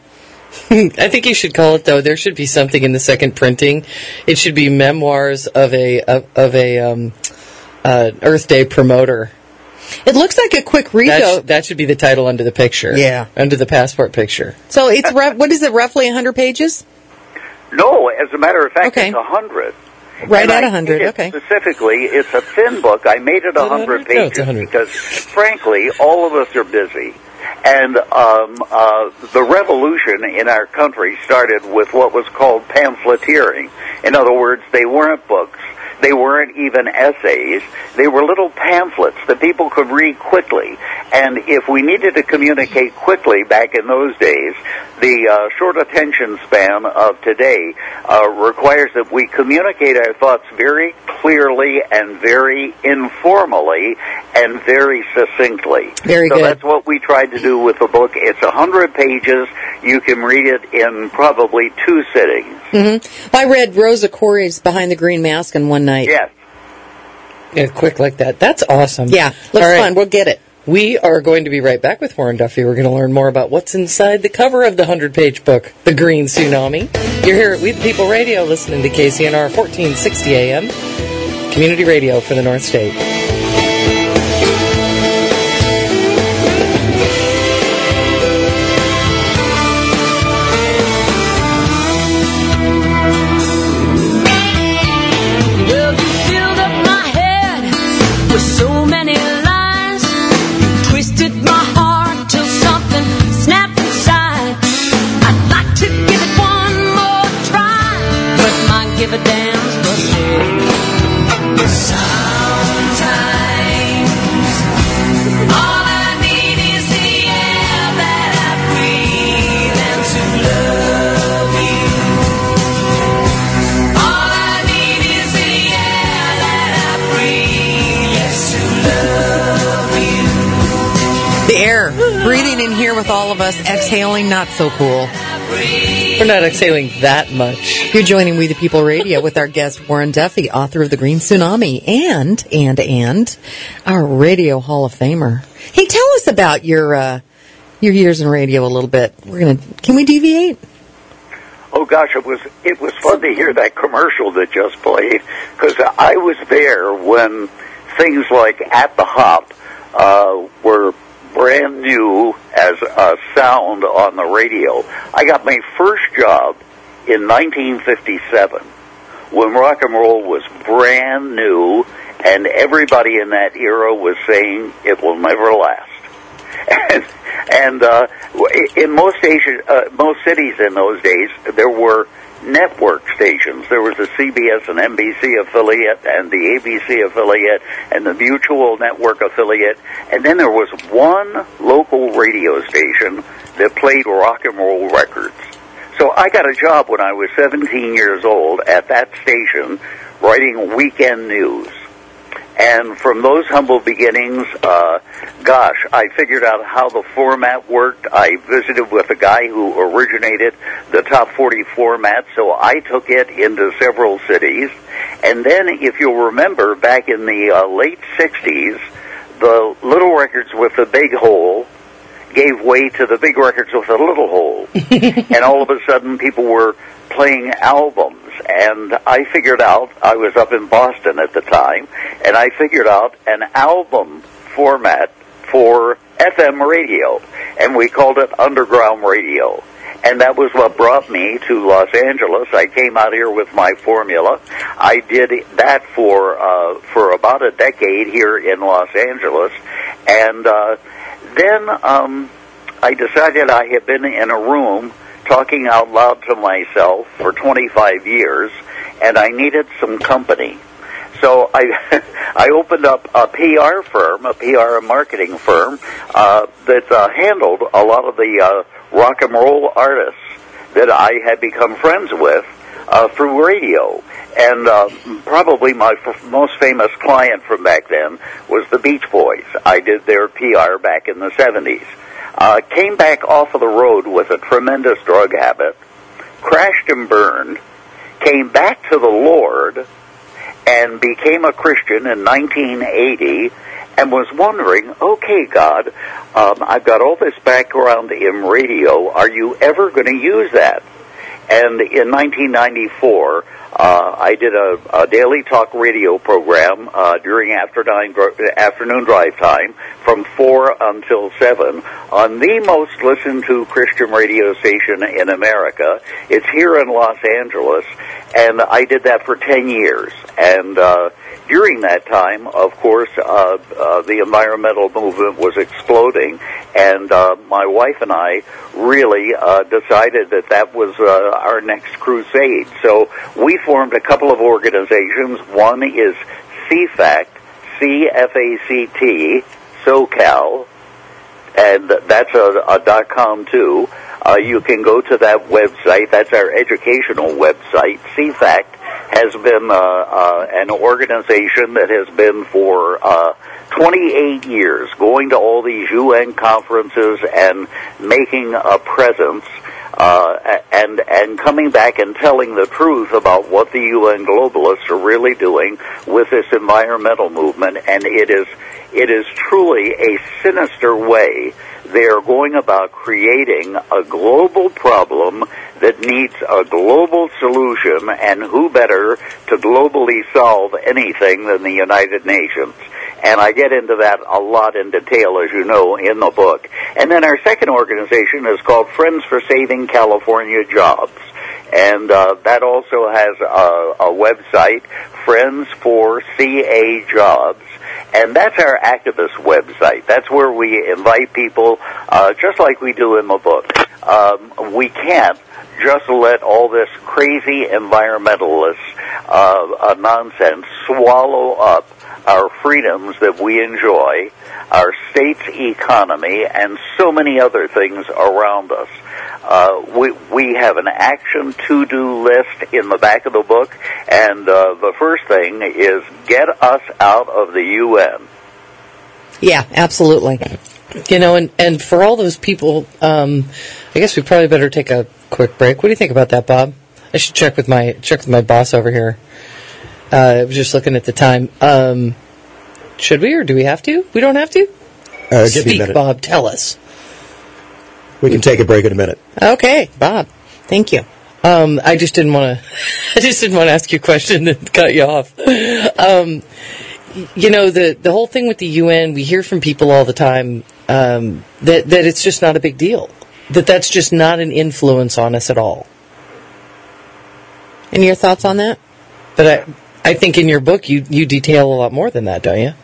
C: I think you should call it, though, there should be something in the second printing. It should be memoirs of a of, of a um, uh, Earth Day promoter.
B: It looks like a quick read,
C: That,
B: though.
C: sh- that should be the title under the picture.
B: Yeah.
C: Under the passport picture.
B: So it's, rough, what is it, roughly one hundred pages?
H: No, as a matter of fact,
B: Okay.
H: it's one hundred.
B: Right
H: And
B: at
H: I
B: one hundred,
H: did it
B: okay.
H: Specifically, it's a thin book. I made it one hundred
C: No, it's
H: pages
C: one hundred.
H: because, frankly, all of us are busy. And um, uh, the revolution in our country started with what was called pamphleteering. In other words, they weren't books. They weren't even essays. They were little pamphlets that people could read quickly. And if we needed to communicate quickly back in those days, the uh, short attention span of today uh, requires that we communicate our thoughts very clearly and very informally and very succinctly.
B: Very
H: so
B: good.
H: that's what we tried to do with the book. It's one hundred pages. You can read it in probably two sittings.
B: Mm-hmm. I read Rosa Corey's Behind the Green Mask in one night.
H: Yes.
C: Yeah, quick like that. That's awesome.
B: Yeah, looks
C: All right.
B: fun. We'll get it.
C: We are going to be right back with Warren Duffy. We're going to learn more about what's inside the cover of the hundred-page book, The Green Tsunami. You're here at We the People Radio, listening to K C N R fourteen sixty A M, community radio for the North State.
F: Well, you filled up my head with so many lies. You twisted my heart till something snapped inside. I'd like to give it one more try, but my give a damn's busted. Sometimes
B: The air, breathing in here with all of us, exhaling, not so cool.
C: We're not exhaling that much.
B: You're joining We the People Radio with our guest, Warren Duffy, author of The Green Tsunami, and, and, and, our Radio Hall of Famer. Hey, tell us about your, uh, your years in radio a little bit. We're gonna, can we deviate?
H: Oh gosh, it was it was fun to hear that commercial that just played, because I was there when things like At the Hop uh, were brand new as a sound on the radio. I got my first job in nineteen fifty-seven when rock and roll was brand new, and everybody in that era was saying it will never last. And, and uh, in most station, uh, most cities in those days, there were network stations. There was a C B S and N B C affiliate and the A B C affiliate and the Mutual Network affiliate. And then there was one local radio station that played rock and roll records. So I got a job when I was seventeen years old at that station writing weekend news. And from those humble beginnings, uh, gosh, I figured out how the format worked. I visited with a guy who originated the Top forty format, so I took it into several cities. And then, if you'll remember, back in the uh, late sixties, the little records with the big hole gave way to the big records with a little hole. And all of a sudden, people were playing albums. And I figured out, I was up in Boston at the time, and I figured out an album format for F M radio, and we called it underground radio. And that was what brought me to Los Angeles. I came out here with my formula. I did that for uh, for about a decade here in Los Angeles, and uh, then um, I decided I had been in a room talking out loud to myself for twenty-five years, and I needed some company. So I I opened up a P R firm, a P R and marketing firm, uh, that uh, handled a lot of the uh, rock and roll artists that I had become friends with uh, through radio. And uh, probably my f- most famous client from back then was the Beach Boys. I did their P R back in the seventies. Uh, came back off of the road with a tremendous drug habit, crashed and burned, came back to the Lord, and became a Christian in nineteen eighty, and was wondering, okay, God, um, I've got all this background in radio. Are you ever going to use that? And in nineteen ninety-four, uh, I did a, a daily talk radio program uh, during afternoon, afternoon drive time from four until seven on the most listened to Christian radio station in America. It's here in Los Angeles, and I did that for ten years. And uh, during that time, of course, uh, uh, the environmental movement was exploding, and uh, my wife and I really uh, decided that that was uh, our next crusade. So we formed a couple of organizations. One is C FACT, C F A C T, SoCal, and that's a, a dot com too. Uh, you can go to that website. That's our educational website. C FACT has been uh, uh, an organization that has been for uh, twenty-eight years, going to all these U N conferences and making a presence, uh, and and coming back and telling the truth about what the U N globalists are really doing with this environmental movement. And it is it is truly a sinister way they are going about creating a global problem that needs a global solution, and who better to globally solve anything than the United Nations? And I get into that a lot in detail, as you know, in the book. And then our second organization is called Friends for Saving California Jobs. And uh, that also has a, a website, Friends for C A Jobs. And that's our activist website. That's where we invite people, uh, just like we do in the book. Um, we can't just let all this crazy environmentalist uh, uh, nonsense swallow up our freedoms that we enjoy, our state's economy, and so many other things around us. Uh, we, we have an action to-do list in the back of the book, and uh, the first thing is get us out of the U N.
B: Yeah, absolutely.
C: You know, and, and for all those people, um, I guess we probably better take a quick break. What do you think about that, Bob? I should check with my check with my boss over here. Uh, I was just looking at the time. Um, should we, or do we have to? We don't have to?
D: Uh, give me a
C: Speak,
D: minute.
C: Bob. Tell us.
D: We can take a break in a minute.
B: Okay, Bob. Thank you.
C: Um, I just didn't want to. I just didn't want to ask you a question and cut you off. Um, you know, the the whole thing with the U N. We hear from people all the time um, that that it's just not a big deal. That that's just not an influence on us at all.
B: And your thoughts on that?
C: But I I think in your book you you detail a lot more than that, don't you?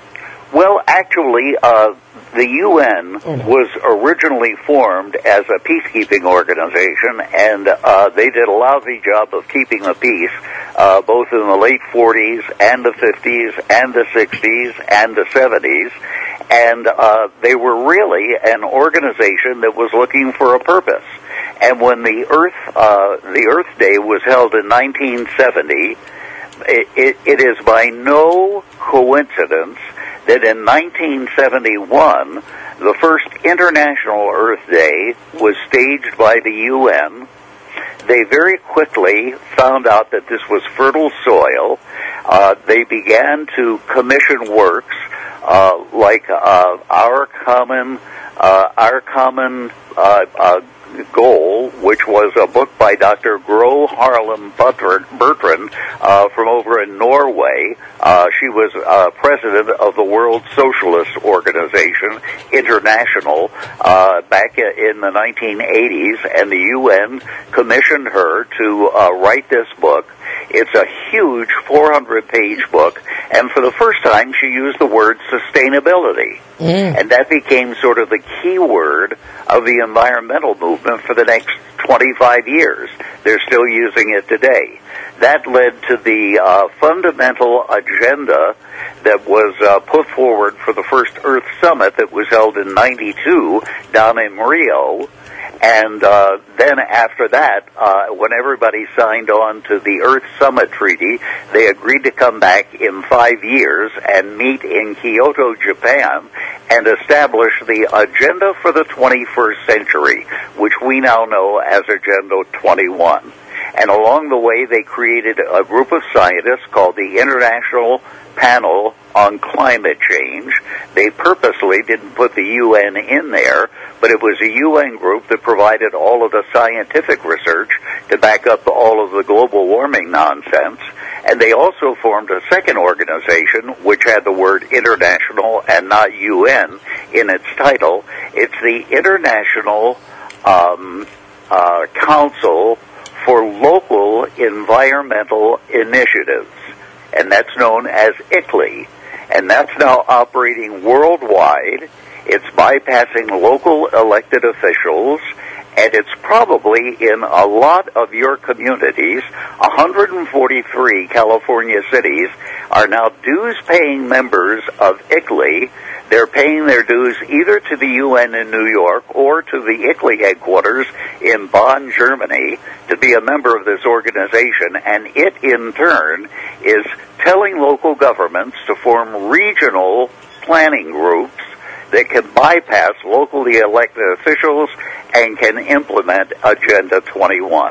H: Well, actually, uh, the U N
C: Oh, no.
H: was originally formed as a peacekeeping organization, and uh, they did a lousy job of keeping the peace, uh, both in the late forties and the fifties and the sixties and the seventies. And uh, they were really an organization that was looking for a purpose. And when the Earth uh, the Earth Day was held in nineteen seventy, it, it, it is by no coincidence that in nineteen seventy-one, the first International Earth Day was staged by the U N. They very quickly found out that this was fertile soil. Uh, they began to commission works uh, like uh, Our Common, uh, Our Common uh, uh, Goal, which was a book by Doctor Gro Harlem Bertrand uh, from over in Norway. Uh, she was uh, president of the World Socialist Organization International uh, back in the nineteen eighties, and the U N commissioned her to uh, write this book. It's a huge four hundred page book, and for the first time she used the word sustainability. Mm. And that became sort of the key word of the environmental movement for the next twenty-five years. They're still using it today. That led to the uh, fundamental agenda that was uh, put forward for the first Earth Summit that was held in ninety-two down in Rio. And uh, then after that, uh, when everybody signed on to the Earth Summit Treaty, they agreed to come back in five years and meet in Kyoto, Japan, and establish the Agenda for the twenty-first century, which we now know as Agenda twenty-one. And along the way, they created a group of scientists called the International Panel on Climate Change. They purposely didn't put the U N in there, but it was a U N group that provided all of the scientific research to back up all of the global warming nonsense. And they also formed a second organization, which had the word international and not U N in its title. It's the International um, uh, Council for Local Environmental Initiatives, and that's known as I C L I, and that's now operating worldwide. It's bypassing local elected officials, and it's probably in a lot of your communities. one hundred forty-three California cities are now dues-paying members of I C L I. They're paying their dues either to the U N in New York or to the I C L I headquarters in Bonn, Germany, to be a member of this organization, and it, in turn, is telling local governments to form regional planning groups that can bypass locally elected officials and can implement Agenda twenty-one.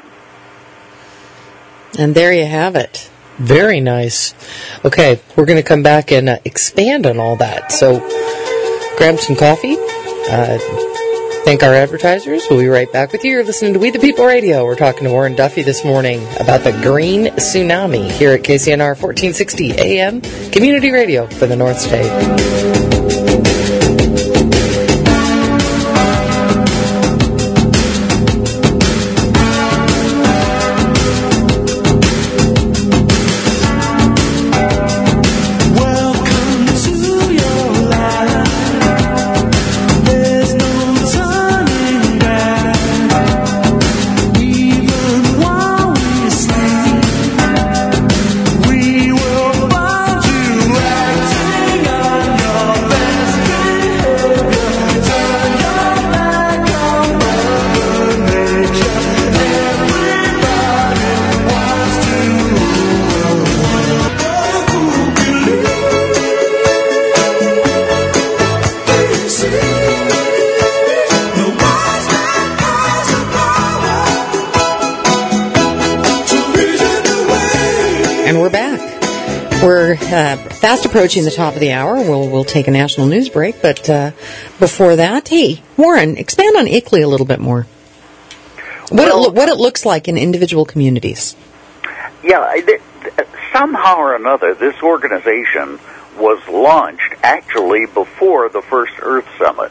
B: And there you have it.
C: Very nice. Okay, we're going to come back and uh, expand on all that. So grab some coffee. Uh, thank our advertisers. We'll be right back with you. You're listening to We the People Radio. We're talking to Warren Duffy this morning about the green tsunami here at K C N R fourteen sixty A M, Community Radio for the North State.
I: We will find you acting on your
B: Uh, fast approaching the top of the hour. We'll we'll take a national news break, but uh, before that, hey, Warren, expand on I C L I a little bit more. What
H: Well-
B: it lo- what it looks like in individual communities.
H: Yeah, th- th- somehow or another, this organization was launched actually before the first Earth Summit.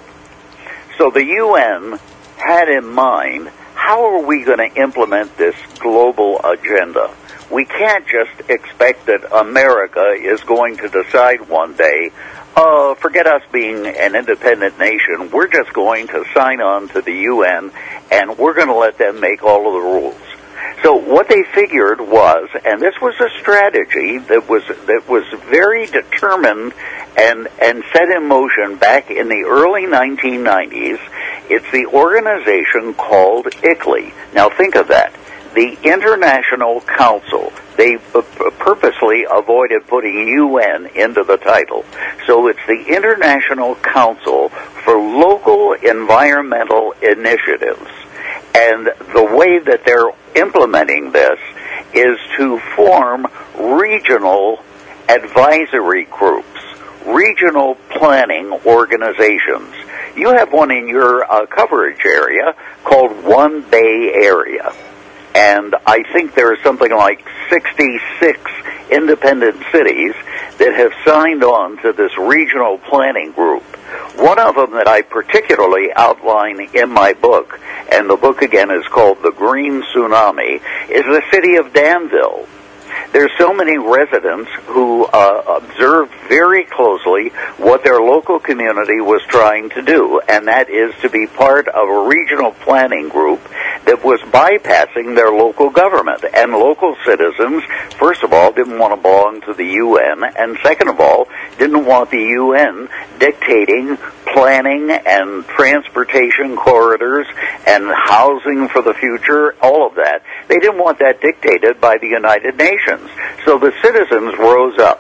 H: So the U N had in mind, how are we going to implement this global agenda? We can't just expect that America is going to decide one day, uh, forget us being an independent nation, we're just going to sign on to the U N and we're going to let them make all of the rules. So what they figured was, and this was a strategy that was that was very determined and and set in motion back in the early nineteen nineties. It's the organization called I C L I. Now think of that. The International Council. They p- purposely avoided putting U N into the title. So it's the International Council for Local Environmental Initiatives. And the way that they're implementing this is to form regional advisory groups, regional planning organizations. You have one in your uh, coverage area called One Bay Area. And I think there are something like sixty-six independent cities that have signed on to this regional planning group. One of them that I particularly outline in my book, and the book again is called The Green Tsunami, is the city of Danville. There's so many residents who uh, observed very closely what their local community was trying to do, and that is to be part of a regional planning group that was bypassing their local government. And local citizens, first of all, didn't want to belong to the U N, and second of all, didn't want the U N dictating planning and transportation corridors and housing for the future, all of that. They didn't want that dictated by the United Nations. So the citizens rose up.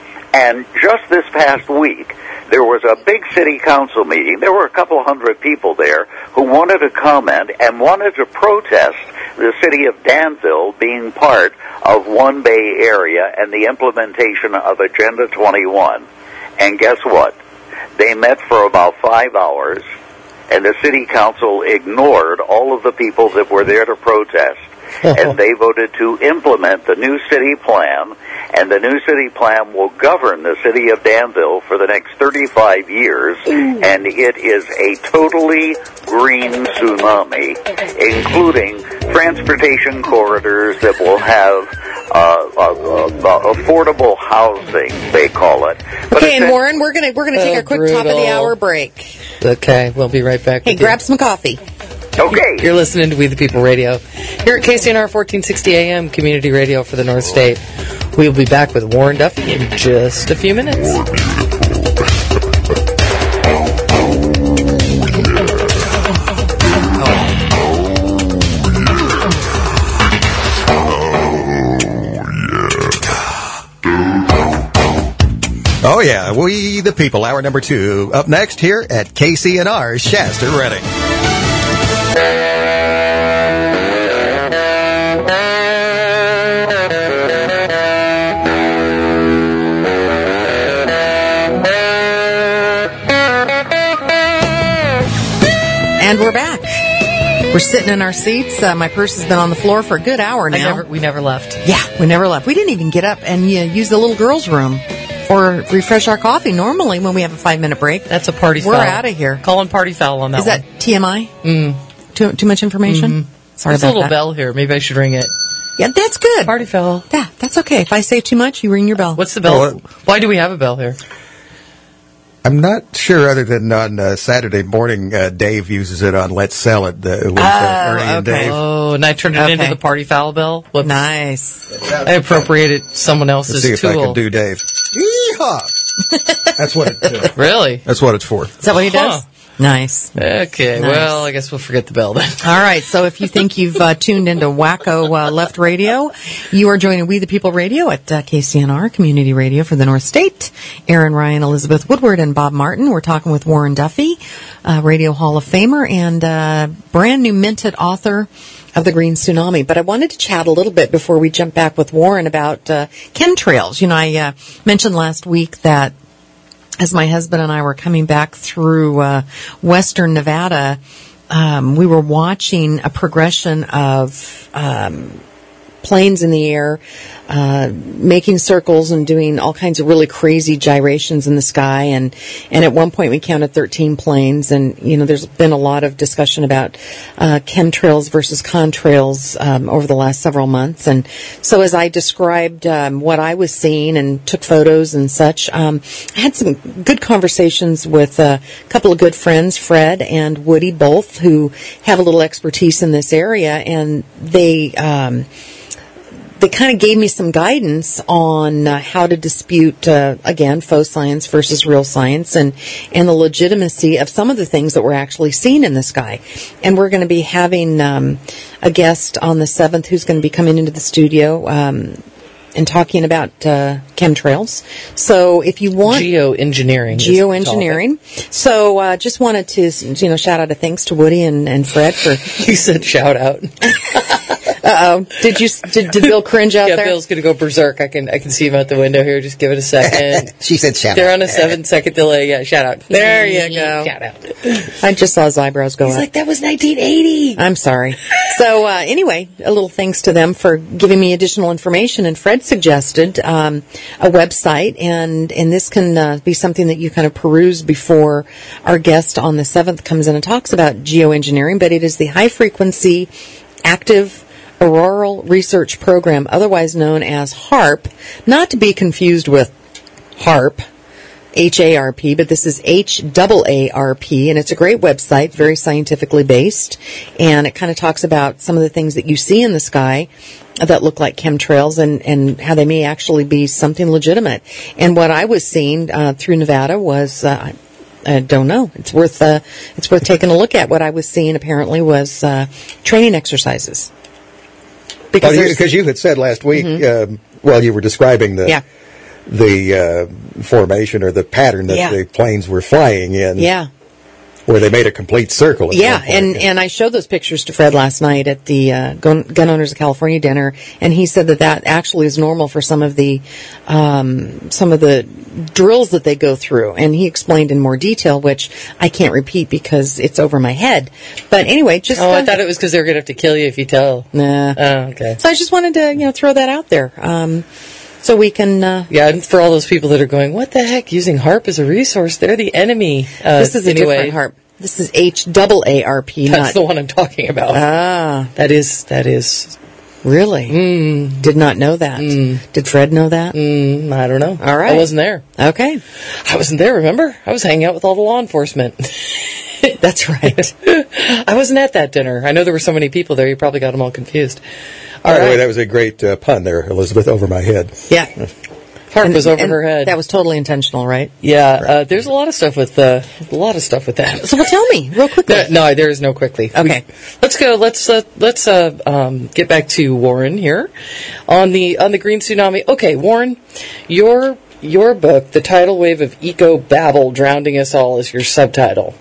H: And just this past week, there was a big city council meeting. There were a couple hundred people there who wanted to comment and wanted to protest the city of Danville being part of One Bay Area and the implementation of Agenda twenty-one. And guess what? They met for about five hours, and the city council ignored all of the people that were there to protest. And they voted to implement the new city plan, and the new city plan will govern the city of Danville for the next thirty-five years, and it is a totally green tsunami, including transportation corridors that will have uh, uh, uh, affordable housing, they call it. But
B: Okay, and Warren, we're gonna we're gonna take
C: Oh,
B: a quick top of the
C: brutal.
B: hour break.
C: Okay, we'll be right back.
B: Hey,
C: with you.
B: grab some coffee.
H: Okay.
C: You're listening to We the People Radio here at K C N R fourteen sixty A M, community radio for the North State. We'll be back with Warren Duffy in just a few minutes.
D: Oh, yeah. We the People, hour number two. Up next here at K C N R Shasta Redding.
B: And we're back. We're sitting in our seats. Uh, my purse has been on the floor for a good hour
C: I
B: now.
C: never, we never left.
B: Yeah, we never left. We didn't even get up and uh, use the little girls' room or refresh our coffee. Normally, when we have a five-minute break,
C: That's a party
B: we're
C: foul.
B: out of here.
C: Calling party foul on that
B: Is that
C: one.
B: T M I?
C: Mm.
B: Too too much information? Sorry
C: There's a
B: about
C: little
B: that.
C: bell here. Maybe I should ring it.
B: Yeah, that's good.
C: Party foul.
B: Yeah, that's okay. If I say too much, you ring your bell.
C: What's the bell?
D: Well,
C: Why do we have a bell here?
D: I'm not sure, other than on uh, Saturday morning, uh, Dave uses it on Let's Sell It. Uh, with, uh, Ernie and
B: okay.
D: Dave.
C: Oh, and I turned it
B: Okay.
C: into the party foul bell. Whoops.
B: Nice.
C: I appropriated someone
D: Let's
C: else's
D: see if
C: tool.
D: I can do Dave. Yeehaw! That's what it. Uh,
C: Really?
D: that's what it's for.
B: Is that what he does?
C: Huh.
B: Nice.
C: Okay,
B: Nice.
C: well, I guess we'll forget the bell then.
B: All right, so if you think you've uh, tuned into Wacko uh, Left Radio, you are joining We the People Radio at uh, K C N R, Community Radio for the North State. Aaron Ryan, Elizabeth Woodward, and Bob Martin. We're talking with Warren Duffy, uh, Radio Hall of Famer and uh, brand new minted author of the green tsunami. But I wanted to chat a little bit before we jump back with Warren about uh, chemtrails. You know, I uh, mentioned last week that as my husband and I were coming back through uh, western Nevada, um, we were watching a progression of um, planes in the air, uh, making circles and doing all kinds of really crazy gyrations in the sky. And, and at one point we counted thirteen planes. And, you know, there's been a lot of discussion about uh, chemtrails versus contrails um, over the last several months. And so as I described um, what I was seeing and took photos and such, um, I had some good conversations with a couple of good friends, Fred and Woody, both, who have a little expertise in this area. And they... Um, They kind of gave me some guidance on uh, how to dispute, uh, again, faux science versus real science, and, and the legitimacy of some of the things that we're actually seeing in the sky. And we're going to be having um, a guest on the seventh who's going to be coming into the studio um, and talking about uh, chemtrails. So if you want...
C: Geoengineering.
B: Geoengineering. So uh, just wanted to, you know, shout out a thanks to Woody and, and Fred for...
C: You said shout out.
B: Uh-oh. Did you, did, did Bill cringe out
C: yeah,
B: there?
C: Yeah, Bill's going to go berserk. I can I can see him out the window here. Just give it a second.
D: She said shout
C: They're
D: out.
C: on a seven-second delay. Yeah, shout out.
B: There you go.
C: Shout out.
B: I just saw his eyebrows go
C: He's
B: up.
C: like, that was nineteen eighty.
B: I'm sorry. So uh, anyway, a little thanks to them for giving me additional information. And Fred suggested um, a website, and, and this can uh, be something that you kind of peruse before our guest on the seventh comes in and talks about geoengineering. But it is the High Frequency Active Auroral Research Program, otherwise known as HAARP, not to be confused with HARP, H A R P, but this is H A A R P, and it's a great website, very scientifically based, and it kind of talks about some of the things that you see in the sky that look like chemtrails and, and how they may actually be something legitimate. And what I was seeing uh, through Nevada was... Uh, I don't know. It's worth uh, it's worth taking a look at. What I was seeing apparently was uh, training exercises.
D: Because oh, you, you had said last week, mm-hmm. um, while you were describing the
B: yeah.
D: the uh, formation or the pattern that
B: yeah.
D: the planes were flying in,
B: yeah,
D: where they made a complete circle. At
B: yeah,
D: one point.
B: and and I showed those pictures to Fred last night at the uh, Gun, Gun Owners of California dinner, and he said that that actually is normal for some of the um, some of the drills that they go through, and he explained in more detail, which I can't repeat because it's over my head. But anyway, just
C: oh,
B: uh,
C: I thought it was because they were going to have to kill you if you tell.
B: Nah.
C: Oh, okay.
B: So I just wanted to you know throw that out there. Um, So we can... Uh,
C: yeah, and for all those people that are going, what the heck, using HAARP as a resource, they're the enemy. Uh,
B: this is a
C: anyway.
B: different HAARP. This is H A A R P.
C: That's
B: not,
C: the one I'm talking about.
B: Ah.
C: That is, that is...
B: Really?
C: Mm.
B: Did not know that.
C: Mm.
B: Did Fred know that?
C: Mm, I don't know.
B: All right.
C: I wasn't there.
B: Okay.
C: I wasn't there, remember? I was hanging out with all the law enforcement.
B: That's right.
C: I wasn't at that dinner. I know there were so many people there, you probably got them all confused.
D: All By right. the way, that was a great uh, pun there, Elizabeth, over my head.
B: Yeah.
C: HAARP
B: and,
C: was over
B: and
C: her head.
B: That was totally intentional, right?
C: Yeah, uh, there's a lot of stuff with uh, a lot of stuff with that.
B: So, well, tell me real quickly.
C: No, no there is no quickly.
B: Okay,
C: we, let's go. Let's uh, let's uh, um, get back to Warren here on the on the green tsunami. Okay, Warren, your your book, The Tidal Wave of Eco Babble Drowning Us All, is your subtitle.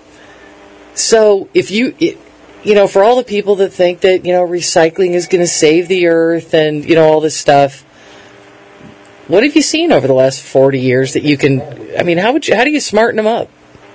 C: So, if you. It, you know, for all the people that think that you know recycling is going to save the earth and you know all this stuff. What have you seen over the last forty years that you can, I mean, how would you, how do you smarten them up?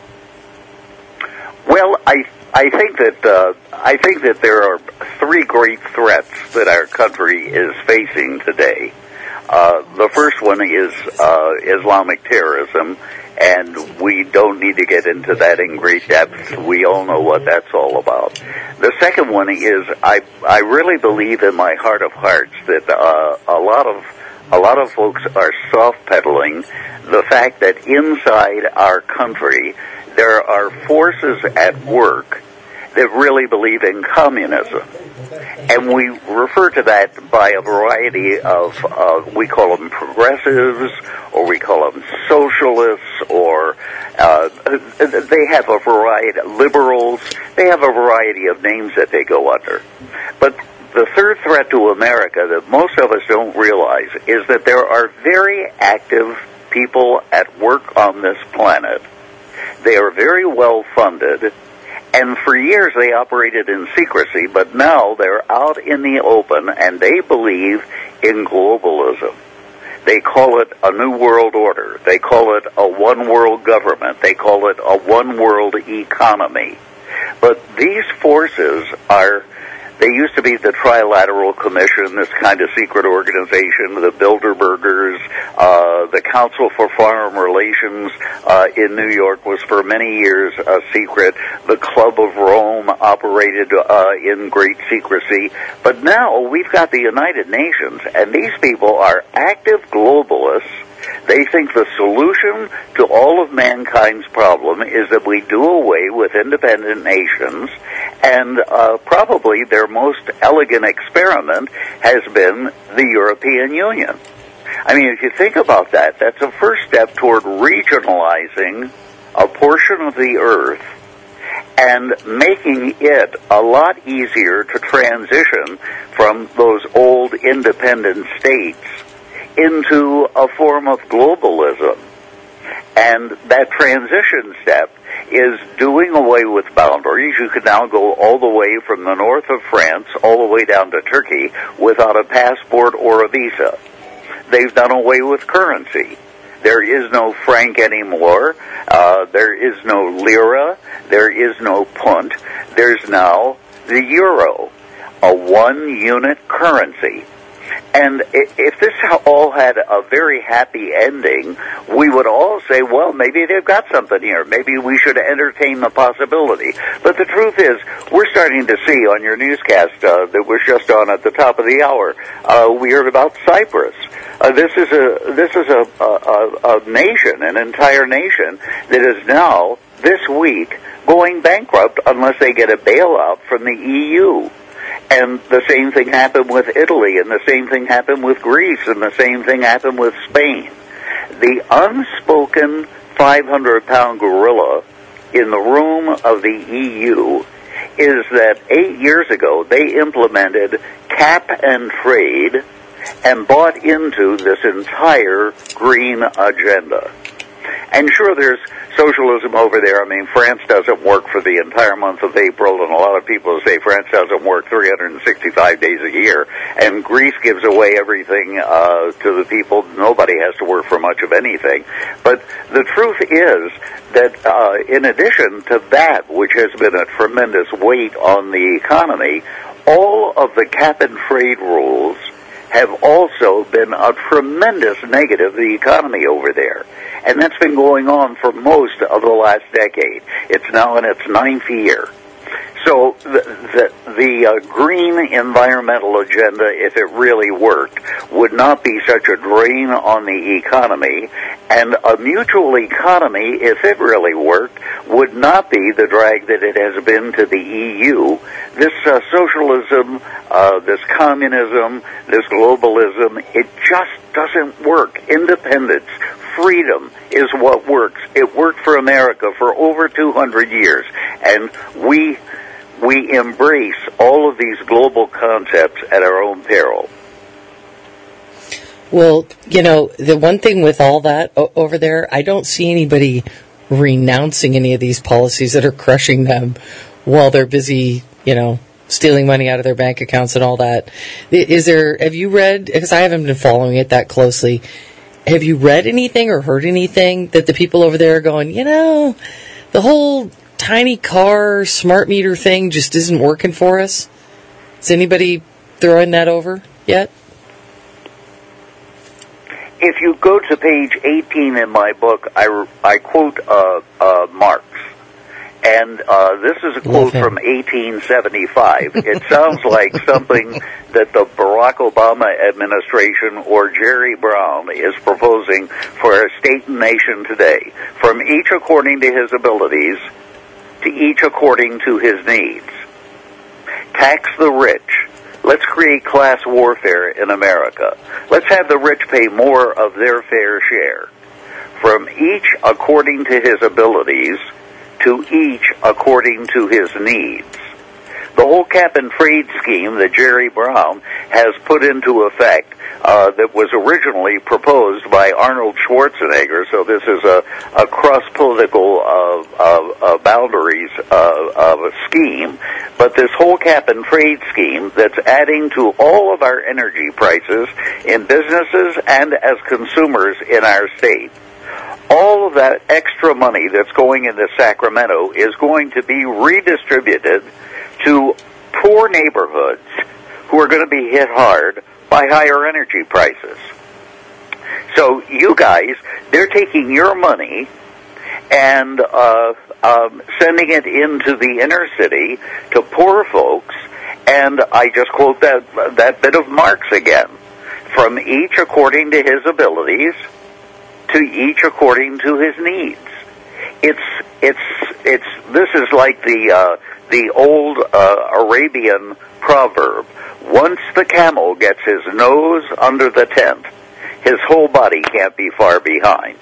H: Well, I I think that uh, I think that there are three great threats that our country is facing today. Uh, the first one is uh, Islamic terrorism, and we don't need to get into that in great depth. We all know what that's all about. The second one is I I really believe in my heart of hearts that uh, a lot of A lot of folks are soft-pedaling the fact that inside our country there are forces at work that really believe in communism. And we refer to that by a variety of, uh, we call them progressives, or we call them socialists, or uh, they have a variety, liberals, they have a variety of names that they go under. But the third threat to America that most of us don't realize is that there are very active people at work on this planet. They are very well funded, And for years they operated in secrecy, but now they're out in the open and they believe in globalism. They call it a new world order. They call it a one world government. They call it a one world economy. But these forces are, they used to be the Trilateral Commission, this kind of secret organization, the Bilderbergers, uh, the Council for Foreign Relations uh, in New York was for many years a secret. The Club of Rome operated uh, in great secrecy. But now we've got the United Nations, and these people are active globalists. They think the solution to all of mankind's problem is that we do away with independent nations, and uh, probably their most elegant experiment has been the European Union. I mean, if you think about that, that's a first step toward regionalizing a portion of the earth and making it a lot easier to transition from those old independent states into a form of globalism. And that transition step is doing away with boundaries. You can now go all the way from the north of France all the way down to Turkey without a passport or a visa. They've done away with currency. There is no franc anymore. Uh, there is no lira. There is no punt. There's now the euro, a one-unit currency. And if this all had a very happy ending, we would all say, well, maybe they've got something here. Maybe we should entertain the possibility. But the truth is, we're starting to see on your newscast uh, that was just on at the top of the hour, uh, we heard about Cyprus. Uh, this is a this is a, a, a nation, an entire nation, that is now, this week, going bankrupt unless they get a bailout from the E U. And the same thing happened with Italy, and the same thing happened with Greece, and the same thing happened with Spain. The unspoken five hundred pound gorilla in the room of the E U is that eight years ago they implemented cap and trade and bought into this entire green agenda. And sure, there's socialism over there. I mean, France doesn't work for the entire month of April, and a lot of people say France doesn't work three hundred sixty-five days a year, and Greece gives away everything uh, to the people. Nobody has to work for much of anything. But the truth is that uh, in addition to that, which has been a tremendous weight on the economy, all of the cap and trade rules have also been a tremendous negative to the economy over there. And that's been going on for most of the last decade. It's now in its ninth year. So the, the, the uh, green environmental agenda, if it really worked, would not be such a drain on the economy, and a mutual economy, if it really worked, would not be the drag that it has been to the E U. This uh, socialism, uh, this communism, this globalism, it just doesn't work. Independence, freedom is what works. It worked for America for over two hundred years, and we we embrace all of these global concepts at our own peril.
C: Well, you know, the one thing with all that o- over there, I don't see anybody renouncing any of these policies that are crushing them while they're busy, you know, stealing money out of their bank accounts and all that. Is there, have you read, because I haven't been following it that closely, have you read anything or heard anything that the people over there are going, you know, the whole tiny car smart meter thing just isn't working for us? Is anybody throwing that over yet?
H: If you go to page eighteen in my book, I, I quote uh, uh, Marx. And uh, this is a quote from eighteen seventy-five. It sounds like something that the Barack Obama administration or Jerry Brown is proposing for a state and nation today. From each according to his abilities, to each according to his needs. Tax the rich. Let's create class warfare in America. Let's have the rich pay more of their fair share. From each according to his abilities, to each according to his needs. The whole cap and trade scheme that Jerry Brown has put into effect uh, that was originally proposed by Arnold Schwarzenegger. So this is a, a cross-political uh, uh, uh, boundaries uh, of a scheme. But this whole cap-and-trade scheme that's adding to all of our energy prices in businesses and as consumers in our state. All of that extra money that's going into Sacramento is going to be redistributed to poor neighborhoods who are going to be hit hard by higher energy prices. So you guys, they're taking your money and uh, um, sending it into the inner city to poor folks, and I just quote that that bit of Marx again, from each according to his abilities, to each according to his needs. It's it's it's this is like the uh, the old uh, Arabian proverb: once the camel gets his nose under the tent, his whole body can't be far behind.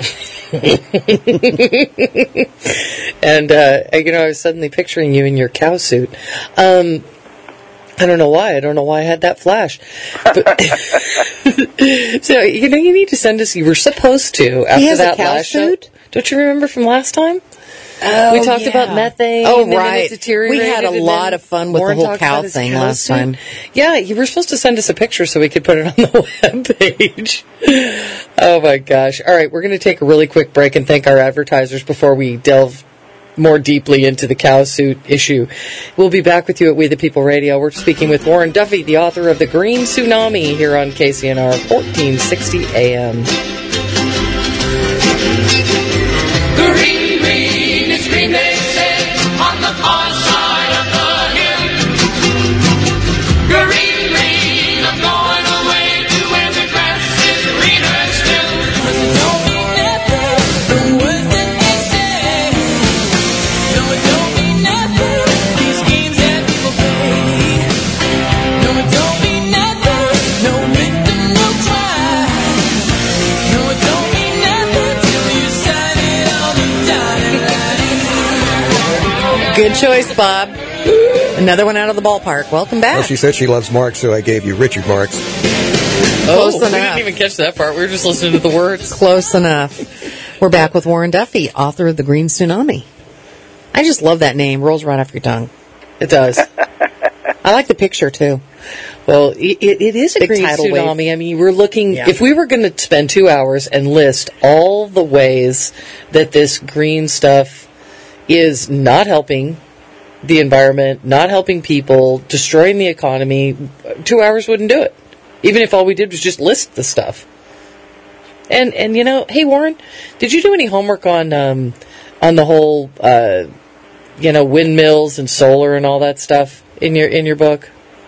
C: And uh, you know, I was suddenly picturing you in your cow suit. Um, I don't know why. I don't know why I had that flash. But so, you know, you need to send us. You were supposed to after
B: He has
C: that
B: a cow
C: last
B: suit?
C: show. Don't you remember from last time?
B: Oh,
C: we talked
B: yeah.
C: about methane.
B: Oh,
C: and then
B: right.
C: it deteriorated,
B: We had a
C: and
B: lot
C: then
B: of fun with
C: Warren
B: the whole
C: talked
B: cow
C: about his
B: thing
C: cow
B: last
C: suit.
B: time.
C: Yeah, you were supposed to send us a picture so we could put it on the webpage. Oh my gosh! All right, we're going to take a really quick break and thank our advertisers before we delve more deeply into the cow suit issue. We'll be back with you at We the People Radio. We're speaking with Warren Duffy, the author of The Green Tsunami, here on K C N R fourteen sixty A M.
F: Green, green, it's green, they say, on the far side of the hill. Green, green, I'm going away to where the grass is greener still. 'Cause it don't mean nothing, the words that they say. No, it don't mean nothing, these schemes that people play. No, it don't mean nothing, no victim, no try. No, it don't mean nothing till you sign it on the dotted line.
B: Good choice, Bob. Another one out of the ballpark. Welcome back.
D: Well, she said she loves Marx, so I gave you Richard Marx.
C: Oh,
B: Close
C: we
B: enough.
C: didn't even catch that part. We were just listening to the words.
B: Close enough. We're back with Warren Duffy, author of The Green Tsunami. I just love that name. Rolls right off your tongue.
C: It does.
B: I like the picture, too.
C: Well, it, it is a
B: Big
C: green
B: tidal
C: tsunami.
B: wave.
C: I mean, we're looking,
B: Yeah.
C: if we were going to spend two hours and list all the ways that this green stuff is not helping the environment, not helping people, destroying the economy, two hours wouldn't do it. Even if all we did was just list the stuff. And, and you know, hey, Warren, did you do any homework on, um, on the whole, uh, you know, windmills and solar and all that stuff in your, in your book?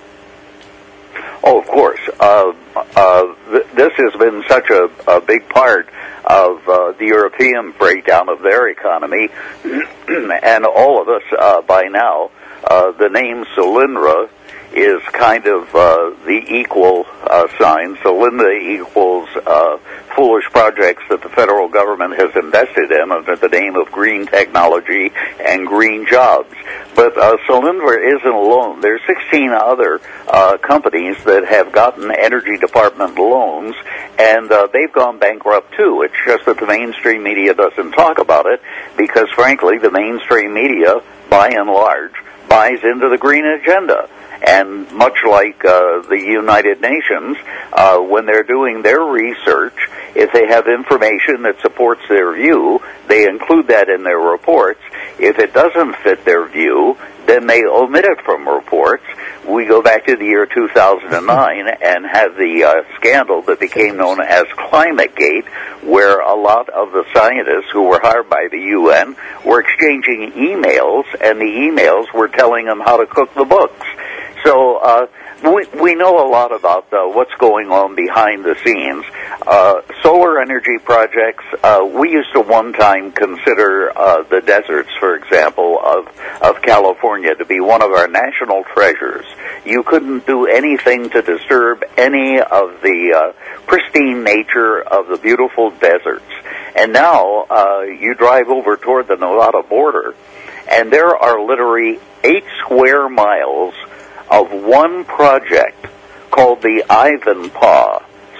H: Oh, of course. Uh, uh, th- this has been such a, a big part of uh, the European breakdown of their economy, and all of us uh, by now, uh, the name Solyndra is kind of uh, the equal uh, sign. Solyndra equals uh, foolish projects that the federal government has invested in under the name of green technology and green jobs. But uh, Solyndra isn't alone. There's sixteen other uh, companies that have gotten Energy Department loans, and uh, they've gone bankrupt too. It's just that the mainstream media doesn't talk about it because, frankly, the mainstream media, by and large, buys into the green agenda. And much like uh, the United Nations, uh, when they're doing their research, if they have information that supports their view, they include that in their reports. If it doesn't fit their view, then they omit it from reports. We go back to the year two thousand nine and have the uh, scandal that became known as ClimateGate, where a lot of the scientists who were hired by the U N were exchanging emails, and the emails were telling them how to cook the books. So uh, we, we know a lot about uh, what's going on behind the scenes. Uh, solar energy projects, uh, we used to one time consider uh, the deserts, for example, of, of California to be one of our national treasures. You couldn't do anything to disturb any of the uh, pristine nature of the beautiful deserts. And now uh, you drive over toward the Nevada border, and there are literally eight square miles of one project called the Ivanpah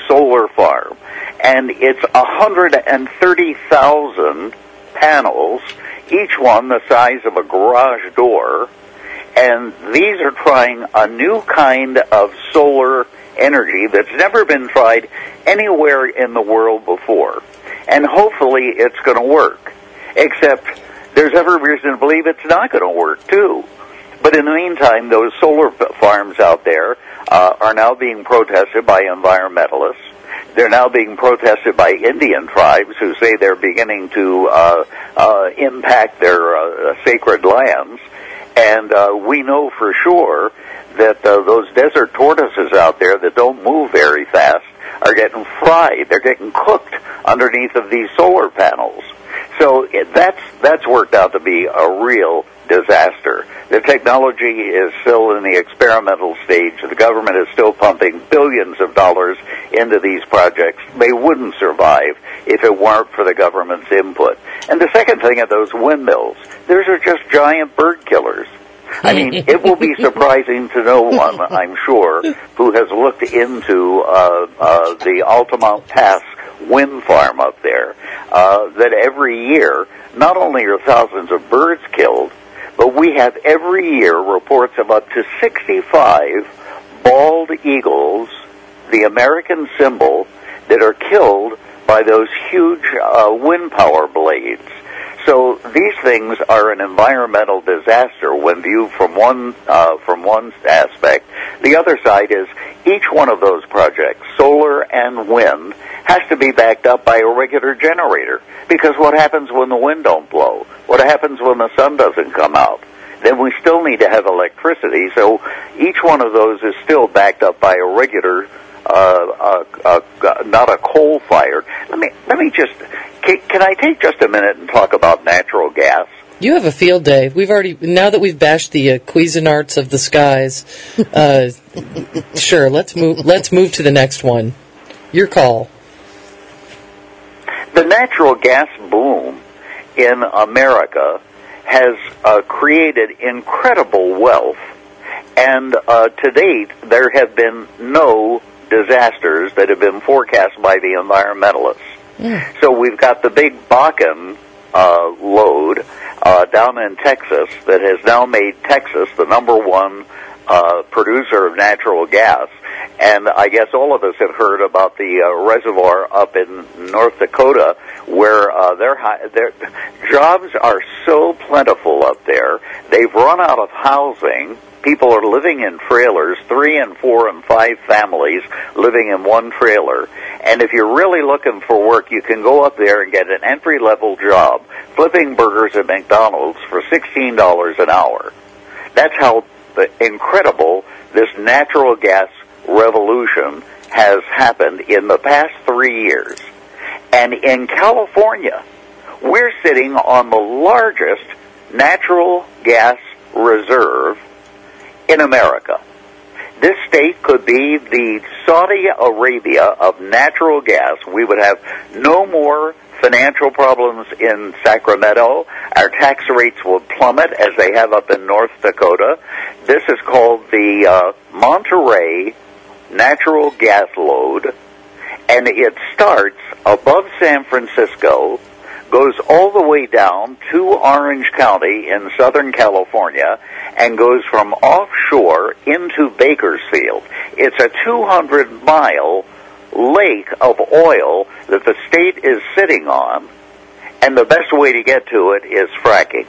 H: solar farm, and it's one hundred thirty thousand panels, each one the size of a garage door, and these are trying a new kind of solar energy that's never been tried anywhere in the world before. And hopefully it's going to work, except there's every reason to believe it's not going to work, too. But in the meantime, those solar farms out there uh, are now being protested by environmentalists. They're now being protested by Indian tribes who say they're beginning to uh, uh, impact their uh, sacred lands. And uh, we know for sure that uh, those desert tortoises out there that don't move very fast are getting fried. They're getting cooked underneath of these solar panels. So it, that's that's worked out to be a real disaster. The technology is still in the experimental stage. The government is still pumping billions of dollars into these projects. They wouldn't survive if it weren't for the government's input. And the second thing are those windmills. Those are just giant bird killers. I mean, it will be surprising to no one, I'm sure, who has looked into uh, uh, the Altamont Pass wind farm up there, uh, that every year, not only are thousands of birds killed, but we have every year reports of up to sixty-five bald eagles, the American symbol, that are killed by those huge uh, wind power blades. So these things are an environmental disaster when viewed from one uh, from one aspect. The other side is each one of those projects, solar and wind, has to be backed up by a regular generator. Because what happens when the wind don't blow? What happens when the sun doesn't come out? Then we still need to have electricity. So each one of those is still backed up by a regular, uh, uh, uh, not a coal-fired. Let me let me just. Can, can I take just a minute and talk about natural gas?
C: You have a field day. We've already, now that we've bashed the uh, Cuisinarts of the skies, uh, sure, let's move, let's move to the next one. Your call.
H: The natural gas boom in America has uh, created incredible wealth, and uh, to date, there have been no disasters that have been forecast by the environmentalists. Mm. So we've got the big Bakken uh, load uh, down in Texas that has now made Texas the number one uh, producer of natural gas. And I guess all of us have heard about the uh, reservoir up in North Dakota where uh, their, high, their jobs are so plentiful up there. They've run out of housing. People are living in trailers, three and four and five families living in one trailer. And if you're really looking for work, you can go up there and get an entry-level job flipping burgers at McDonald's for sixteen dollars an hour. That's how incredible this natural gas revolution has happened in the past three years. And in California, we're sitting on the largest natural gas reserve in America. This state could be the Saudi Arabia of natural gas. We would have no more financial problems in Sacramento. Our tax rates will plummet as they have up in North Dakota. This is called the uh, Monterey Natural Gas Load, and it starts above San Francisco, goes all the way down to Orange County in Southern California, and goes from offshore into Bakersfield. It's a two hundred mile lake of oil that the state is sitting on, and the best way to get to it is fracking.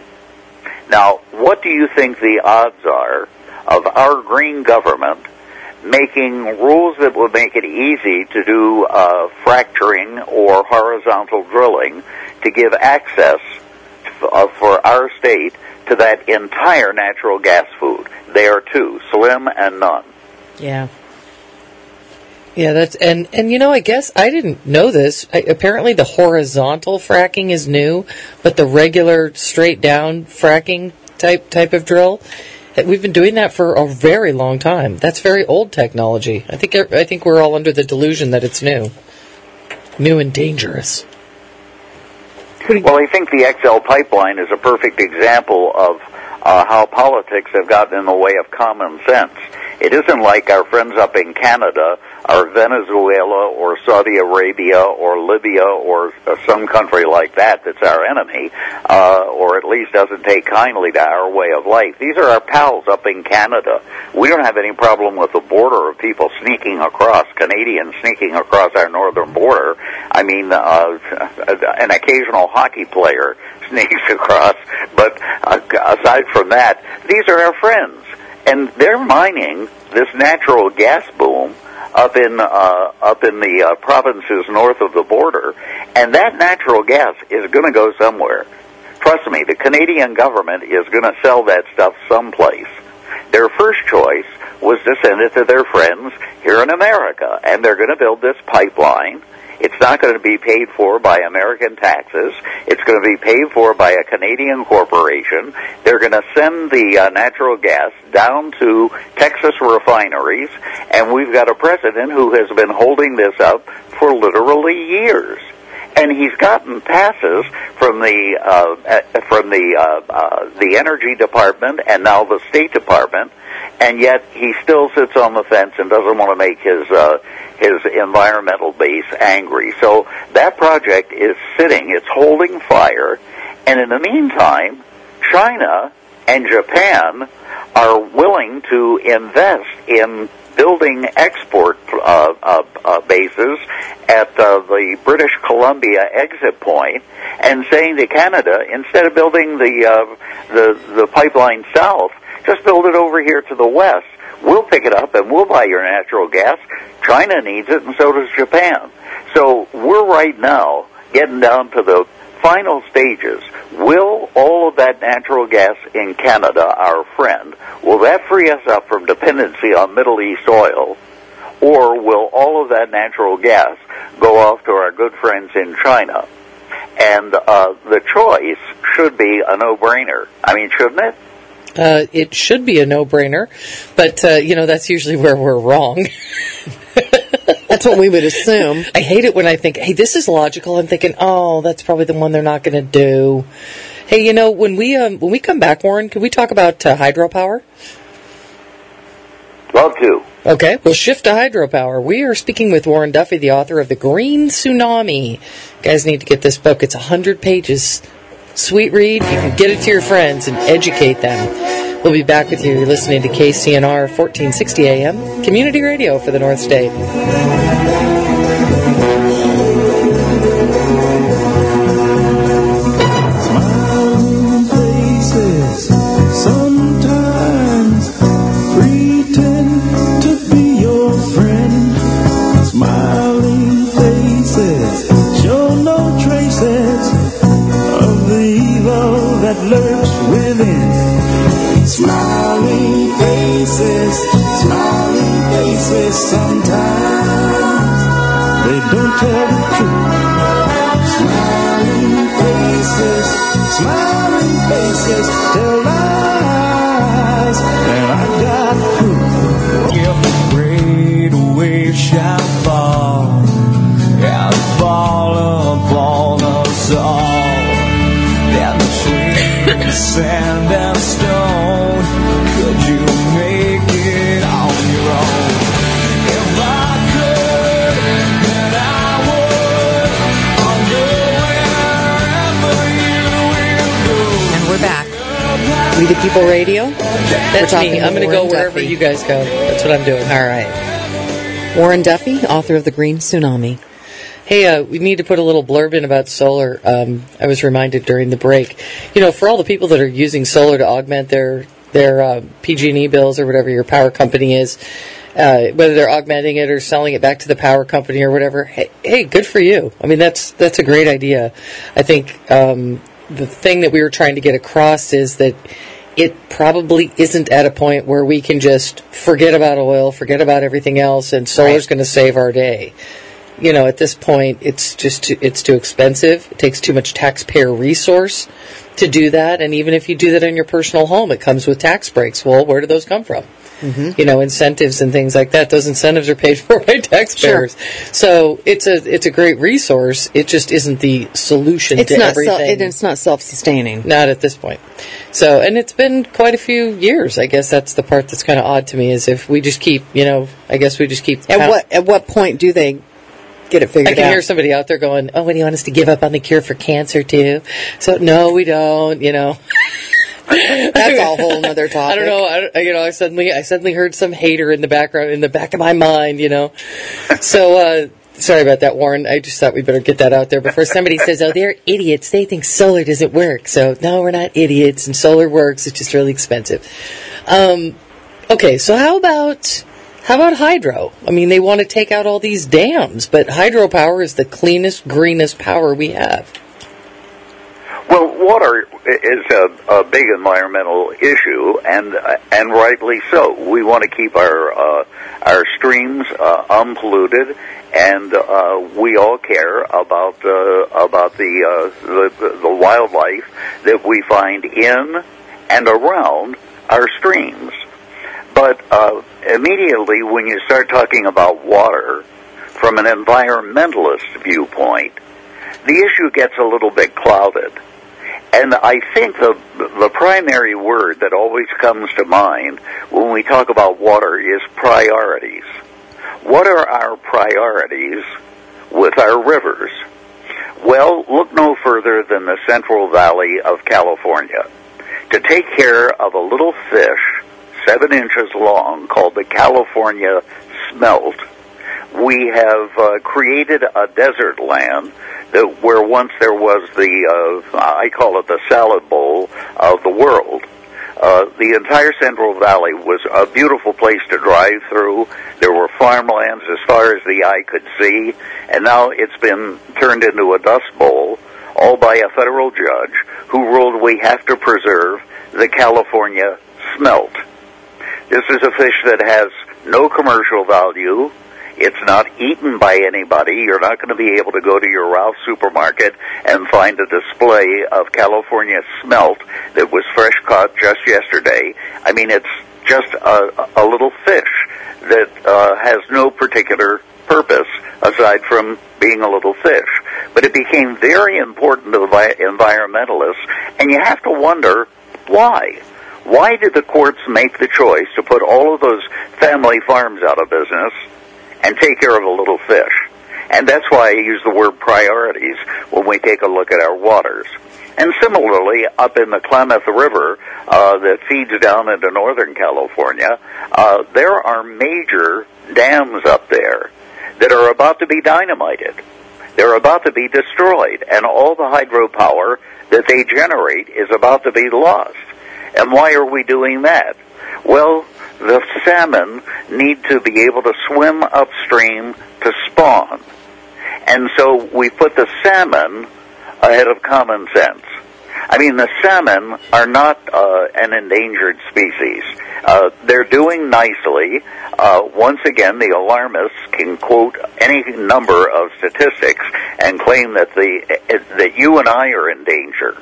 H: Now, what do you think the odds are of our green government making rules that would make it easy to do uh, fracturing or horizontal drilling to give access to, uh, for our state to that entire natural gas food? They are two, slim and none.
C: Yeah. Yeah, that's, and, and you know, I guess I didn't know this. I, apparently the horizontal fracking is new, but the regular straight down fracking type, type of drill, we've been doing that for a very long time. That's very old technology. I think, I think we're all under the delusion that it's new. New and dangerous.
H: Well, I think the X L pipeline is a perfect example of uh, how politics have gotten in the way of common sense. It isn't like our friends up in Canada or Venezuela or Saudi Arabia or Libya or uh, some country like that that's our enemy, uh, or at least doesn't take kindly to our way of life. These are our pals up in Canada. We don't have any problem with the border of people sneaking across, Canadians sneaking across our northern border. I mean, uh, an occasional hockey player sneaks across, but uh, aside from that, these are our friends. And they're mining this natural gas boom up in uh, up in the uh, provinces north of the border, and that natural gas is going to go somewhere. Trust me, the Canadian government is going to sell that stuff someplace. Their first choice was to send it to their friends here in America, and they're going to build this pipeline. It's not going to be paid for by American taxes. It's going to be paid for by a Canadian corporation. They're going to send the uh, natural gas down to Texas refineries, and we've got a president who has been holding this up for literally years. And he's gotten passes from the uh, from the uh, uh, the Energy Department and now the State Department, and yet he still sits on the fence and doesn't want to make his uh, his environmental base angry. So that project is sitting, it's holding fire, and in the meantime, China and Japan are willing to invest in building export uh, uh, uh, bases at uh, the British Columbia exit point, and saying to Canada, instead of building the uh, the the pipeline south, just build it over here to the west. We'll pick it up and we'll buy your natural gas. China needs it, and so does Japan. So we're right now getting down to the final stages. Will all of that natural gas in Canada, our friend, will that free us up from dependency on Middle East oil, or will all of that natural gas go off to our good friends in China? And uh, the choice should be a no-brainer. I mean, shouldn't it?
C: Uh, it should be a no-brainer, but, uh, you know, that's usually where we're wrong.
B: That's what we would assume.
C: I hate it when I think, hey, this is logical. I'm thinking, oh, that's probably the one they're not going to do. Hey, you know, when we um, when we come back, Warren, can we talk about uh, hydropower?
H: Love to.
C: Okay, we'll shift to hydropower. We are speaking with Warren Duffy, the author of The Green Tsunami. You guys need to get this book. It's one hundred pages. Sweet read. You can get it to your friends and educate them. We'll be back with you. You're listening to K C N R fourteen sixty A M, Community Radio for the North State.
I: Smiling faces sometimes pretend to be your friend. Smiling faces show no traces of the evil that lurks within. Smiling faces, smiling faces, sometimes they don't tell the truth. Smiling faces, smiling faces tell lies, and I got proof. If the great wave shall fall, and fall upon us all, then between sand and stone, could you make it on your own? If I could, then I would. I'll go wherever you will go.
B: And we're back. We the People Radio.
C: That's me. I'm going to go wherever
B: Duffy.
C: you guys go. That's what I'm doing.
B: All right. Warren Duffy, author of The Green Tsunami.
C: Hey, uh, we need to put a little blurb in about solar. Um, I was reminded during the break. You know, for all the people that are using solar to augment their their uh, P G and E bills or whatever your power company is, uh, whether they're augmenting it or selling it back to the power company or whatever, hey, hey good for you. I mean, that's that's a great idea. I think um, the thing that we were trying to get across is that it probably isn't at a point where we can just forget about oil, forget about everything else, and solar's
B: Right.
C: going to save our day. You know, at this point, it's just too, it's too expensive. It takes too much taxpayer resource to do that. And even if you do that in your personal home, it comes with tax breaks. Well, where do those come from? you know, incentives and things like that. Those incentives are paid for by taxpayers.
B: Sure.
C: So it's a it's a great resource. It just isn't the solution
B: It's
C: to
B: not
C: everything.
B: self, it, it's not self-sustaining.
C: Not at this point. So, and it's been quite a few years. I guess that's the part that's kind of odd to me, is if we just keep, you know, I guess we just keep.
B: At what at what point do they get it figured
C: I can
B: out?
C: hear somebody out there going, "Oh, what do you want us to give up on the cure for cancer too?" So, no, we don't. You know.
B: That's a whole nother topic.
C: I don't know. I, don't- you know, I suddenly, I suddenly heard some hater in the background, in the back of my mind. You know, so uh, sorry about that, Warren. I just thought we better get that out there before somebody says, "Oh, they're idiots. They think solar doesn't work." So no, we're not idiots, and solar works. It's just really expensive. Um, okay, so how about how about hydro? I mean, they want to take out all these dams, but hydropower is the cleanest, greenest power we have.
H: Well, water is a, a big environmental issue, and uh, and rightly so. We want to keep our uh, our streams uh, unpolluted, and uh, we all care about uh, about the, uh, the the wildlife that we find in and around our streams. But uh, immediately, when you start talking about water from an environmentalist viewpoint, the issue gets a little bit clouded. And I think the the primary word that always comes to mind when we talk about water is priorities. What are our priorities with our rivers? Well, look no further than the Central Valley of California. To take care of a little fish, seven inches long, called the California smelt, we have uh, created a desert land that where once there was the, uh, I call it the salad bowl of the world. Uh, the entire Central Valley was a beautiful place to drive through. There were farmlands as far as the eye could see, and now it's been turned into a dust bowl, all by a federal judge who ruled we have to preserve the California smelt. This is a fish that has no commercial value. It's not eaten by anybody. You're not going to be able to go to your Ralph's supermarket and find a display of California smelt that was fresh caught just yesterday. I mean, it's just a, a little fish that uh, has no particular purpose aside from being a little fish. But it became very important to the environmentalists, and you have to wonder why. Why did the courts make the choice to put all of those family farms out of business and take care of a little fish? And that's why I use the word priorities when we take a look at our waters. And similarly, up in the Klamath River uh, that feeds down into Northern California, uh, there are major dams up there that are about to be dynamited. They're about to be destroyed, and all the hydropower that they generate is about to be lost. And why are we doing that? Well, the salmon need to be able to swim upstream to spawn. And so we put the salmon ahead of common sense. I mean, the salmon are not uh, an endangered species. Uh, they're doing nicely. Uh, once again, the alarmists can quote any number of statistics and claim that the that you and I are in danger,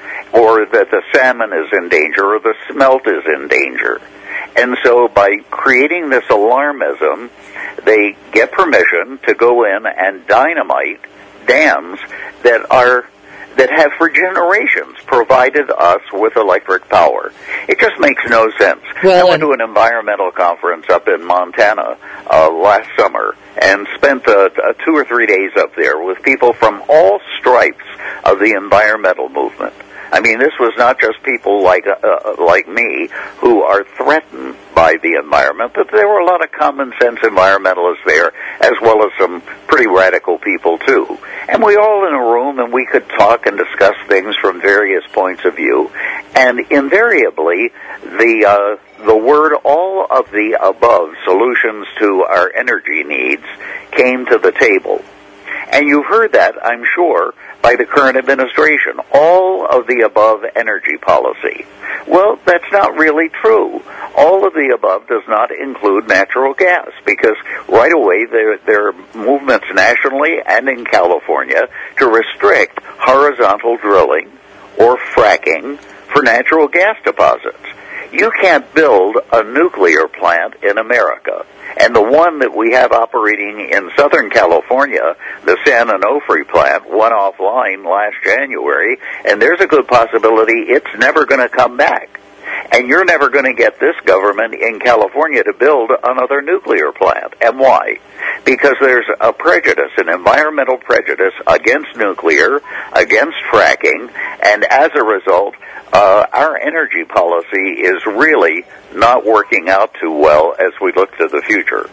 H: or that the salmon is in danger, or the smelt is in danger. And so by creating this alarmism, they get permission to go in and dynamite dams that are that have for generations provided us with electric power. It just makes no sense.
C: Well,
H: I went to an environmental conference up in Montana uh, last summer and spent uh, uh, two or three days up there with people from all stripes of the environmental movement. I mean, this was not just people like uh, like me who are threatened by the environment, but there were a lot of common sense environmentalists there, as well as some pretty radical people too. And we all in a room, and we could talk and discuss things from various points of view. And invariably, the uh, the word "all of the above" solutions to our energy needs came to the table. And you've heard that, I'm sure, by the current administration, all of the above energy policy. Well, that's not really true. All of the above does not include natural gas, because right away there, there are movements nationally and in California to restrict horizontal drilling or fracking for natural gas deposits. You can't build a nuclear plant in America. And the one that we have operating in Southern California, the San Onofre plant, went offline last January, and there's a good possibility it's never going to come back. And you're never going to get this government in California to build another nuclear plant. And why? Because there's a prejudice, an environmental prejudice against nuclear, against fracking, and as a result, uh, our energy policy is really not working out too well as we look to the future.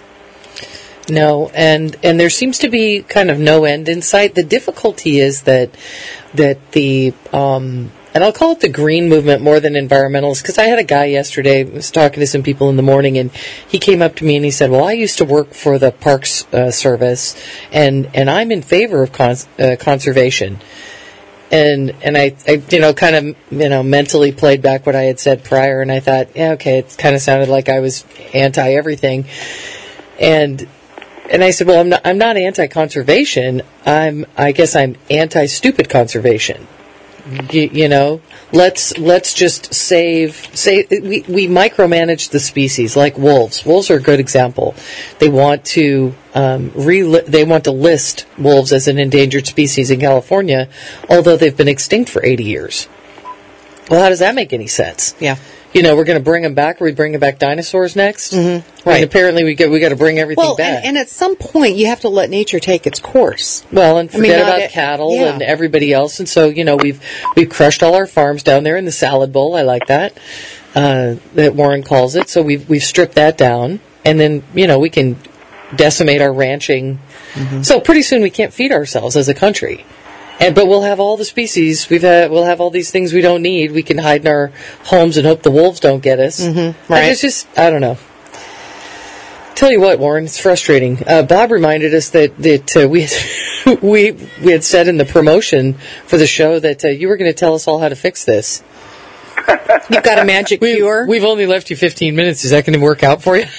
C: No, and and there seems to be kind of no end in sight. The difficulty is that that the um, and I'll call it the green movement more than environmentalists, because I had a guy yesterday, I was talking to some people in the morning, and he came up to me and he said, well, I used to work for the Parks uh, Service, and, and I'm in favor of cons- uh, conservation. And and I, I, you know, kind of, you know, mentally played back what I had said prior, and I thought, yeah, okay, it kind of sounded like I was anti-everything. And and I said, well, I'm not, I'm not anti-conservation. I'm, I guess I'm anti-stupid conservation. You, you know, let's let's just save. Say we we micromanage the species like wolves. Wolves are a good example. They want to um, re they want to list wolves as an endangered species in California, although they've been extinct for eighty years. Well, how does that make any sense?
B: Yeah.
C: You know, we're going to bring them back. Are we bringing back dinosaurs next?
B: Mm-hmm.
C: Right. And apparently, we got we got to bring everything
B: well,
C: back.
B: And, and at some point, you have to let nature take its course.
C: Well, and forget
B: I mean,
C: about
B: it,
C: cattle
B: yeah.
C: and everybody else. And so, you know, we've we've crushed all our farms down there in the salad bowl. I like that uh, that Warren calls it. So we've we've stripped that down, and then you know we can decimate our ranching. Mm-hmm. So pretty soon we can't feed ourselves as a country. And but we'll have all the species. We've had, we'll have all these things we don't need. We can hide in our homes and hope the wolves don't get us.
B: Mm-hmm. Right?
C: And it's just I don't know. Tell you what, Warren, it's frustrating. Uh, Bob reminded us that that uh, we had, we we had said in the promotion for the show that uh, you were going to tell us all how to fix this.
B: You've got a magic
C: we,
B: cure.
C: We've only left you fifteen minutes. Is that going to work out for you?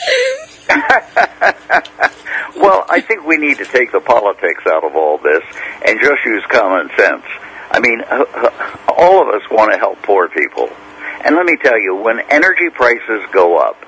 H: Well, I think we need to take the politics out of all this and just use common sense. I mean, all of us want to help poor people. And let me tell you, when energy prices go up,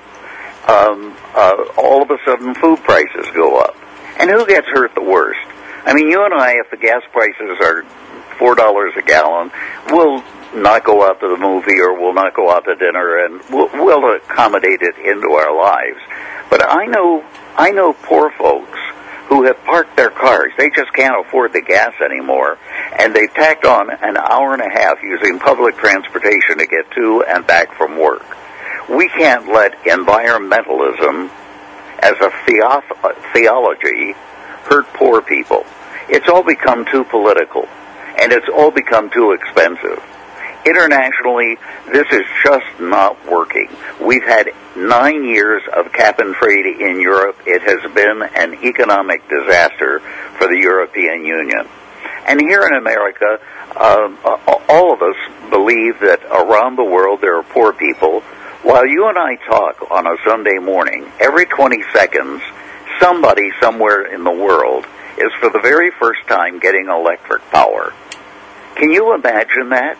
H: um, uh, all of a sudden food prices go up. And who gets hurt the worst? I mean, you and I, if the gas prices are four dollars a gallon, we'll not go out to the movie or we'll not go out to dinner, and we'll, we'll accommodate it into our lives. But I know I know poor folks who have parked their cars. They just can't afford the gas anymore, and they've tacked on an hour and a half using public transportation to get to and back from work. We can't let environmentalism as a theo- theology hurt poor people. It's all become too political, and it's all become too expensive. Internationally, this is just not working. We've had nine years of cap and trade in Europe. It has been an economic disaster for the European Union. And here in America, uh, all of us believe that around the world there are poor people. While you and I talk on a Sunday morning, every twenty seconds, somebody somewhere in the world is for the very first time getting electric power. Can you imagine that?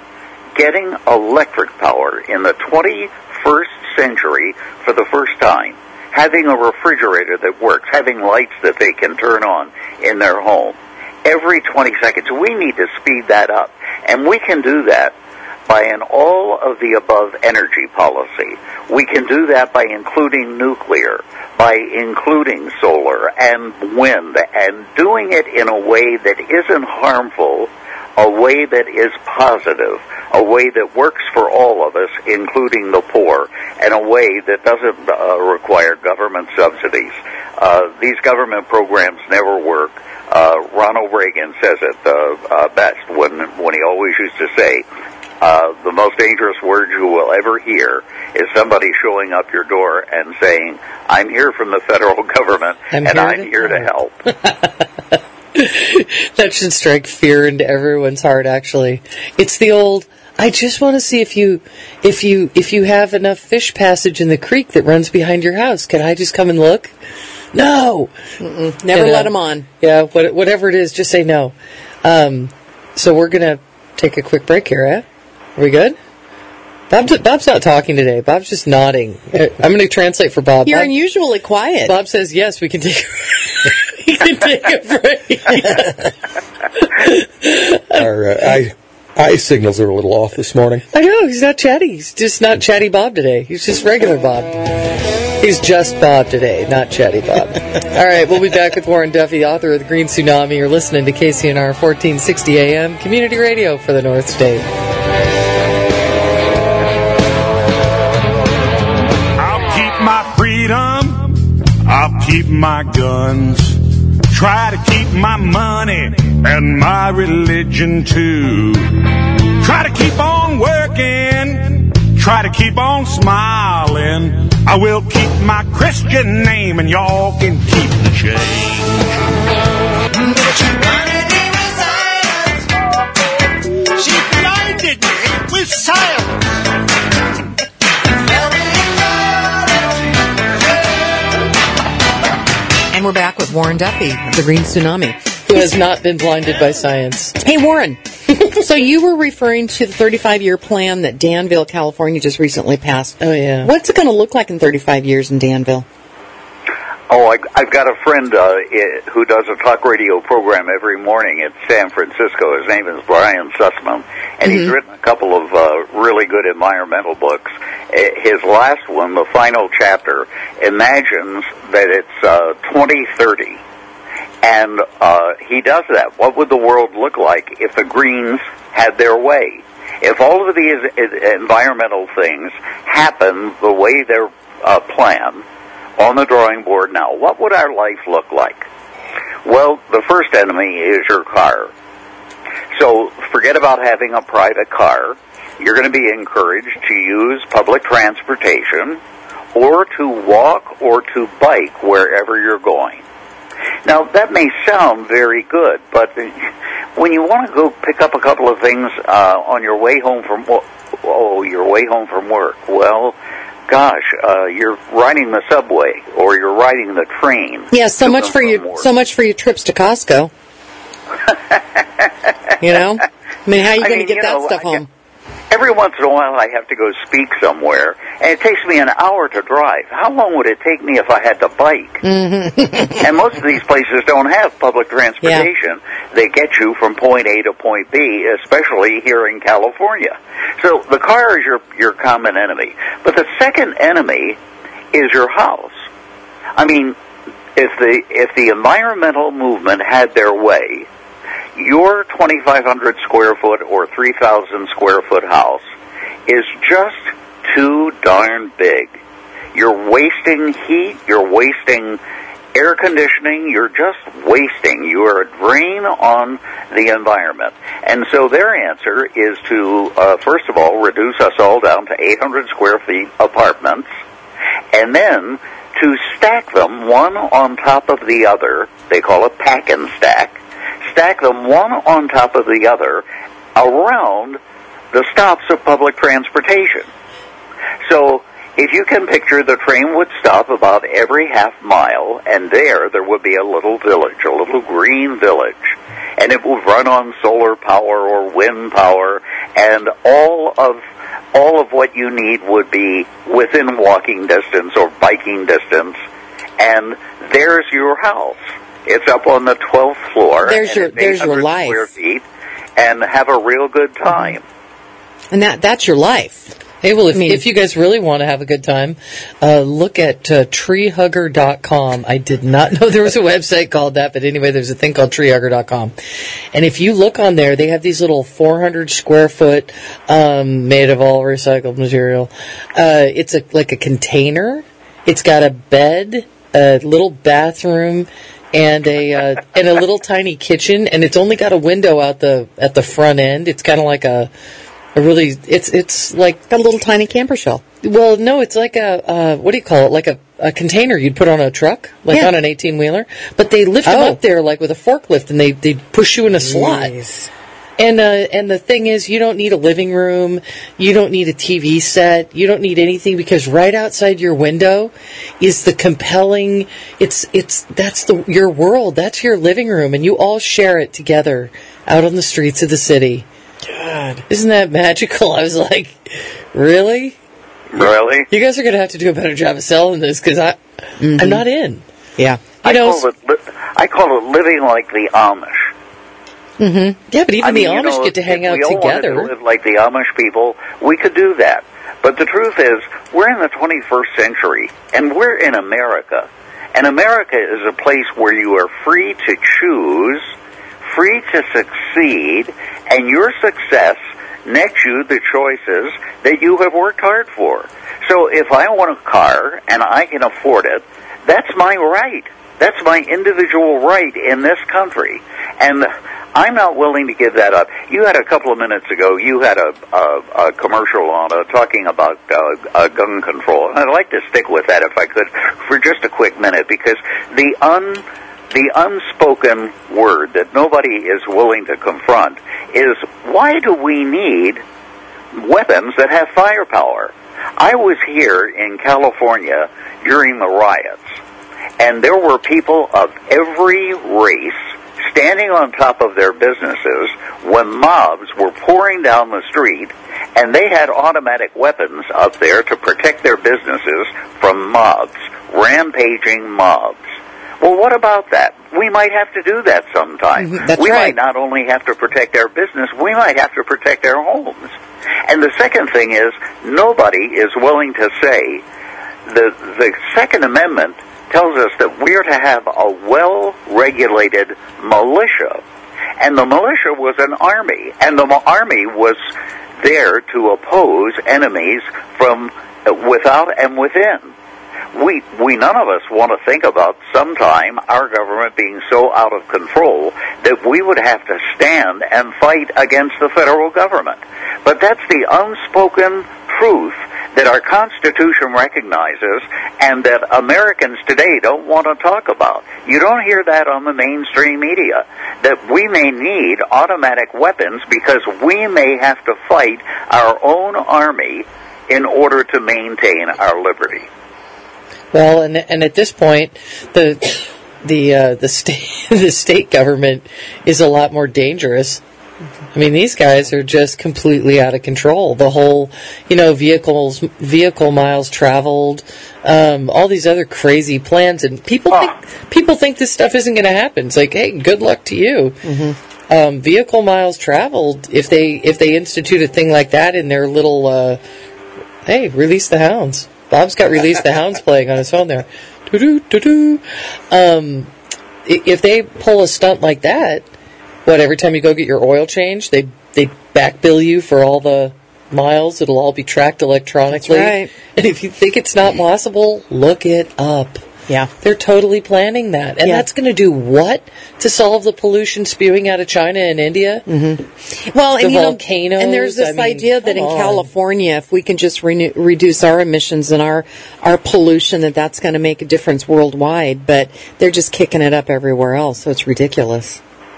H: Getting electric power in the twenty-first century for the first time, having a refrigerator that works, having lights that they can turn on in their home every twenty seconds. We need to speed that up, and we can do that by an all-of-the-above energy policy. We can do that by including nuclear, by including solar and wind, and doing it in a way that isn't harmful, a way that is positive, a way that works for all of us, including the poor, and a way that doesn't uh, require government subsidies. Uh, these government programs never work. Uh, Ronald Reagan says it uh, uh, best when, when he always used to say, uh, the most dangerous word you will ever hear is somebody showing up your door and saying, I'm here from the federal government,
C: I'm
H: and
C: here
H: I'm
C: to
H: here to help.
C: That should strike fear into everyone's heart, actually. It's the old, I just want to see if you if you if you have enough fish passage in the creek that runs behind your house. Can I just come and look? No.
B: Mm-mm. Never
C: and,
B: let
C: uh,
B: them on.
C: Yeah, what, whatever it is, just say no. Um, so we're going to take a quick break here, eh? Are we good? Bob's, Bob's not talking today. Bob's just nodding. I'm going to translate for Bob.
B: You're
C: Bob,
B: unusually quiet.
C: Bob says, yes, we can take, we can take a break.
D: Our uh, eye, eye signals are a little off this morning.
C: I know, he's not chatty. He's just not chatty Bob today. He's just regular Bob. He's just Bob today, not chatty Bob. All right, we'll be back with Warren Duffy, author of The Green Tsunami. You're listening to K C N R fourteen sixty A M, community radio for the North State.
I: I'll keep my freedom, I'll keep my guns, try to keep my money and my religion too. Try to keep on working, try to keep on smiling. I will keep my Christian name and y'all can keep the change. But you blinded me with silence. She blinded me with silence.
B: And we're back with Warren Duffy of The Green Tsunami.
C: Who has not been blinded by science.
B: Hey, Warren. So you were referring to the thirty-five year plan that Danville, California just recently passed.
C: Oh, yeah.
B: What's it going to look like in thirty-five years in Danville?
H: Oh, I, I've got a friend uh, I, who does a talk radio program every morning in San Francisco. His name is Brian Sussman, and mm-hmm. he's written a couple of uh, really good environmental books. His last one, the final chapter, imagines that it's uh, twenty thirty. And uh, he does that. What would the world look like if the Greens had their way? If all of these environmental things happen the way they're uh, planned on the drawing board now, what would our life look like? Well, the first enemy is your car. So forget about having a private car. You're going to be encouraged to use public transportation or to walk or to bike wherever you're going. Now, that may sound very good, but when you want to go pick up a couple of things uh, on your way home from oh, your way home from work, well, gosh, uh, you're riding the subway or you're riding the train.
B: Yeah, so much for your work. so much for your trips to Costco. You know, I mean, how are you going to get that know, stuff home?
H: Every once in a while, I have to go speak somewhere, and it takes me an hour to drive. How long would it take me if I had to bike? Mm-hmm. And most of these places don't have public transportation. Yeah. They get you from point A to point B, especially here in California. So the car is your, your common enemy. But the second enemy is your house. I mean, if the if the environmental movement had their way, your twenty-five hundred square foot or three thousand square foot house is just too darn big. You're wasting heat, you're wasting air conditioning, you're just wasting. You are a drain on the environment. And so their answer is to, uh, first of all, reduce us all down to eight hundred square feet apartments, and then to stack them one on top of the other. They call it pack and stack. Stack them one on top of the other around the stops of public transportation. So if you can picture, the train would stop about every half mile, and there, there would be a little village, a little green village, and it would run on solar power or wind power, and all of all of what you need would be within walking distance or biking distance, and there's your house. It's up on the twelfth floor.
B: There's your there's your life.
H: Square feet, and have a real good time.
B: And that that's your life.
C: Hey, well, if,
B: I mean,
C: if you guys really want to have a good time, uh, look at uh, tree hugger dot com. I did not know there was a website called that, but anyway, there's a thing called tree hugger dot com. And if you look on there, they have these little four hundred square foot, um, made of all recycled material. Uh, it's a, like a container. It's got a bed, a little bathroom, and a uh, and a little tiny kitchen, and it's only got a window out the at the front end. It's kind of like a a really it's it's like
B: a little tiny camper shell.
C: Well, no, it's like a uh, what do you call it? Like a, a container you'd put on a truck, like
B: yeah.
C: on an eighteen wheeler. But they lift
B: oh.
C: them up there like with a forklift, and they they push you in a slot.
B: Nice.
C: And uh, and the thing is, you don't need a living room, you don't need a T V set, you don't need anything, because right outside your window is the compelling. It's it's that's the your world. That's your living room, and you all share it together out on the streets of the city.
B: Gosh. God.
C: Isn't that magical? I was like, really?
H: Really?
C: You guys are going to have to do a better job of selling this because I,
B: Mm-hmm.
C: I'm not in.
B: Yeah.
C: You
H: I
C: know,
H: call it li- I call it living like the Amish.
C: mm-hmm. Yeah, but even
H: I mean,
C: the
H: you
C: Amish
H: know,
C: get to hang
H: if
C: out
H: we all wanted
C: together.
H: to live like the Amish people, we could do that. But the truth is, we're in the twenty-first century, and we're in America. And America is a place where you are free to choose, free to succeed, and your success nets you the choices that you have worked hard for. So if I want a car and I can afford it, that's my right. That's my individual right in this country. And I'm not willing to give that up. You had a couple of minutes ago, you had a, a, a commercial on uh, talking about uh, uh, gun control. And I'd like to stick with that if I could for just a quick minute, because the un... The unspoken word that nobody is willing to confront is, why do we need weapons that have firepower? I was here in California during the riots, and there were people of every race standing on top of their businesses when mobs were pouring down the street, and they had automatic weapons up there to protect their businesses from mobs, rampaging mobs. Well, what about that? We might have to do that sometime.
B: Mm-hmm, that's
H: we
B: right.
H: might not only have to protect our business, we might have to protect our homes. And the second thing is, nobody is willing to say the the Second Amendment tells us that we are to have a well-regulated militia. And the militia was an army, and the army was there to oppose enemies from without and within. We, we none of us want to think about sometime our government being so out of control that we would have to stand and fight against the federal government. But that's the unspoken truth that our Constitution recognizes and that Americans today don't want to talk about. You don't hear that on the mainstream media, that we may need automatic weapons because we may have to fight our own army in order to maintain our liberty.
C: Well, and and at this point, the the uh, the state the state government is a lot more dangerous. I mean, these guys are just completely out of control. The whole, you know, vehicles vehicle miles traveled, um, all these other crazy plans, and people think people think this stuff isn't going to happen. It's like, hey, good luck to you. Mm-hmm. Um, vehicle miles traveled. If they if they institute a thing like that in their little, uh, hey, release the hounds. Bob's got Release the Hounds playing on his phone there. Doo-doo, doo-doo. Um, if they pull a stunt like that, what, every time you go get your oil change, they they back bill you for all the miles? It'll all be tracked electronically.
B: That's right.
C: And if you think it's not possible, look it up.
B: Yeah.
C: They're totally planning that. And
B: Yeah.
C: that's going to do what to solve the pollution spewing out of China and India?
B: Mm-hmm. Well,
C: The
B: and you
C: volcanoes,
B: know, and there's this
C: I mean,
B: idea that in
C: come on.
B: California, if we can just renew, reduce our emissions and our our pollution, that that's going to make a difference worldwide. But they're just kicking it up everywhere else, so it's ridiculous.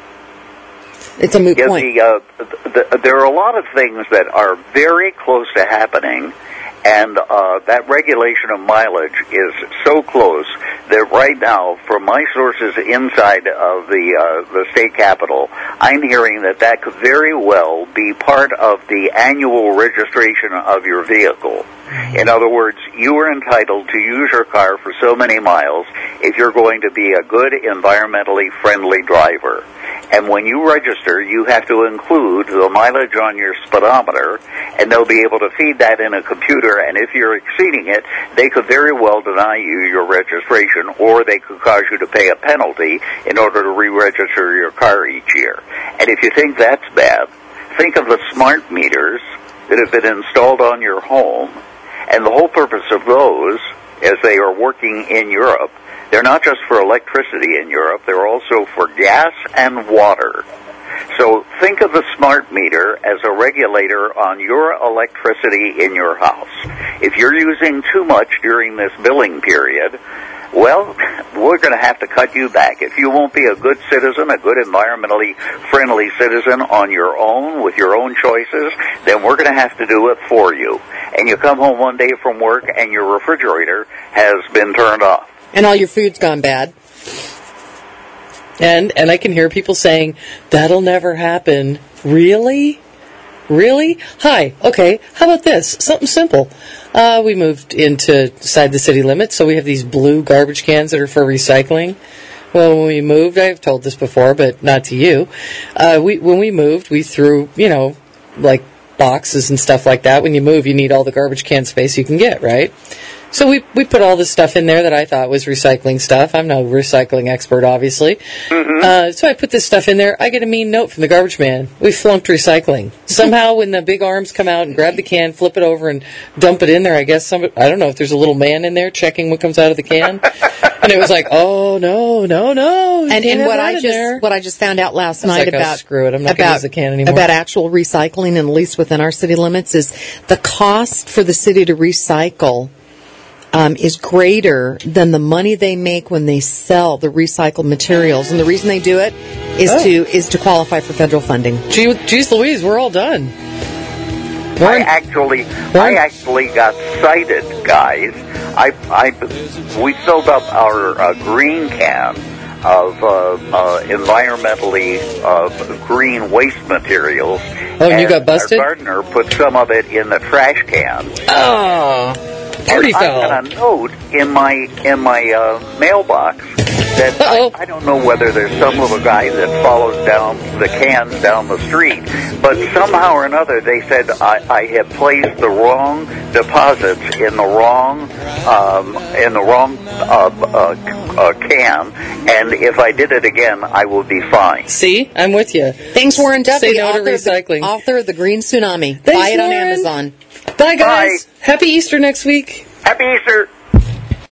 B: It's a moot
H: Yeah,
B: point.
H: the, uh, the, the, there are a lot of things that are very close to happening, and uh, that regulation of mileage is so close that right now, from my sources inside of the uh, the state capitol, I'm hearing that that could very well be part of the annual registration of your vehicle. In other words, you are entitled to use your car for so many miles if you're going to be a good, environmentally friendly driver. And when you register, you have to include the mileage on your speedometer, and they'll be able to feed that in a computer, and if you're exceeding it, they could very well deny you your registration, or they could cause you to pay a penalty in order to re-register your car each year. And if you think that's bad, think of the smart meters that have been installed on your home, and the whole purpose of those, as they are working in Europe, they're not just for electricity in Europe, they're also for gas and water. So think of the smart meter as a regulator on your electricity in your house. If you're using too much during this billing period, well, we're going to have to cut you back. If you won't be a good citizen, a good environmentally friendly citizen on your own, with your own choices, then we're going to have to do it for you. And you come home one day from work and your refrigerator has been turned off.
B: And all your food's gone bad.
C: And and I can hear people saying, that'll never happen. Really? Really? Hi. Okay. How about this? Something simple. Uh, we moved into inside the city limits, so we have these blue garbage cans that are for recycling. Well, when we moved, I've told this before, but not to you. Uh, we when we moved, we threw, you know, like boxes and stuff like that. When you move, you need all the garbage can space you can get, right? So we we put all this stuff in there that I thought was recycling stuff. I'm no recycling expert, obviously. Mm-hmm. Uh, so I put this stuff in there. I get a mean note from the garbage man. We flunked recycling. Somehow when the big arms come out and grab the can, flip it over and dump it in there, I guess some, I don't know if there's a little man in there checking what comes out of the can. And it was like, oh, no, no, no.
B: And, and what I just
C: there.
B: what I just found out last
C: I
B: night
C: like, oh,
B: about
C: screw it. I'm not going to use the can anymore.
B: about actual recycling, and at least within our city limits, is the cost for the city to recycle Um, is greater than the money they make when they sell the recycled materials, and the reason they do it is
C: oh.
B: to is to qualify for federal funding.
C: Gee, geez Louise, we're all done.
H: I actually, I actually got cited, guys. I, I, we filled up our uh, green can of uh, uh, environmentally uh, green waste materials.
C: Oh, and you got busted?
H: Our gardener put some of it in the trash can.
C: Oh. Party
H: and
C: foul.
H: I got a note in my in my uh, mailbox that I, I don't know whether there's some little guy that follows down the cans down the street, but somehow or another they said I, I had placed the wrong deposits in the wrong um, in the wrong uh, uh, uh, can, and if I did it again, I will be fined.
C: See, I'm with you.
B: Thanks, Warren Duffy,
C: Say no to
B: author,
C: recycling.
B: Of the, author of The Green Tsunami.
C: Thanks,
B: Buy it on
C: Warren.
B: Amazon.
C: Bye, guys.
H: Bye.
C: Happy Easter next week.
H: Happy Easter.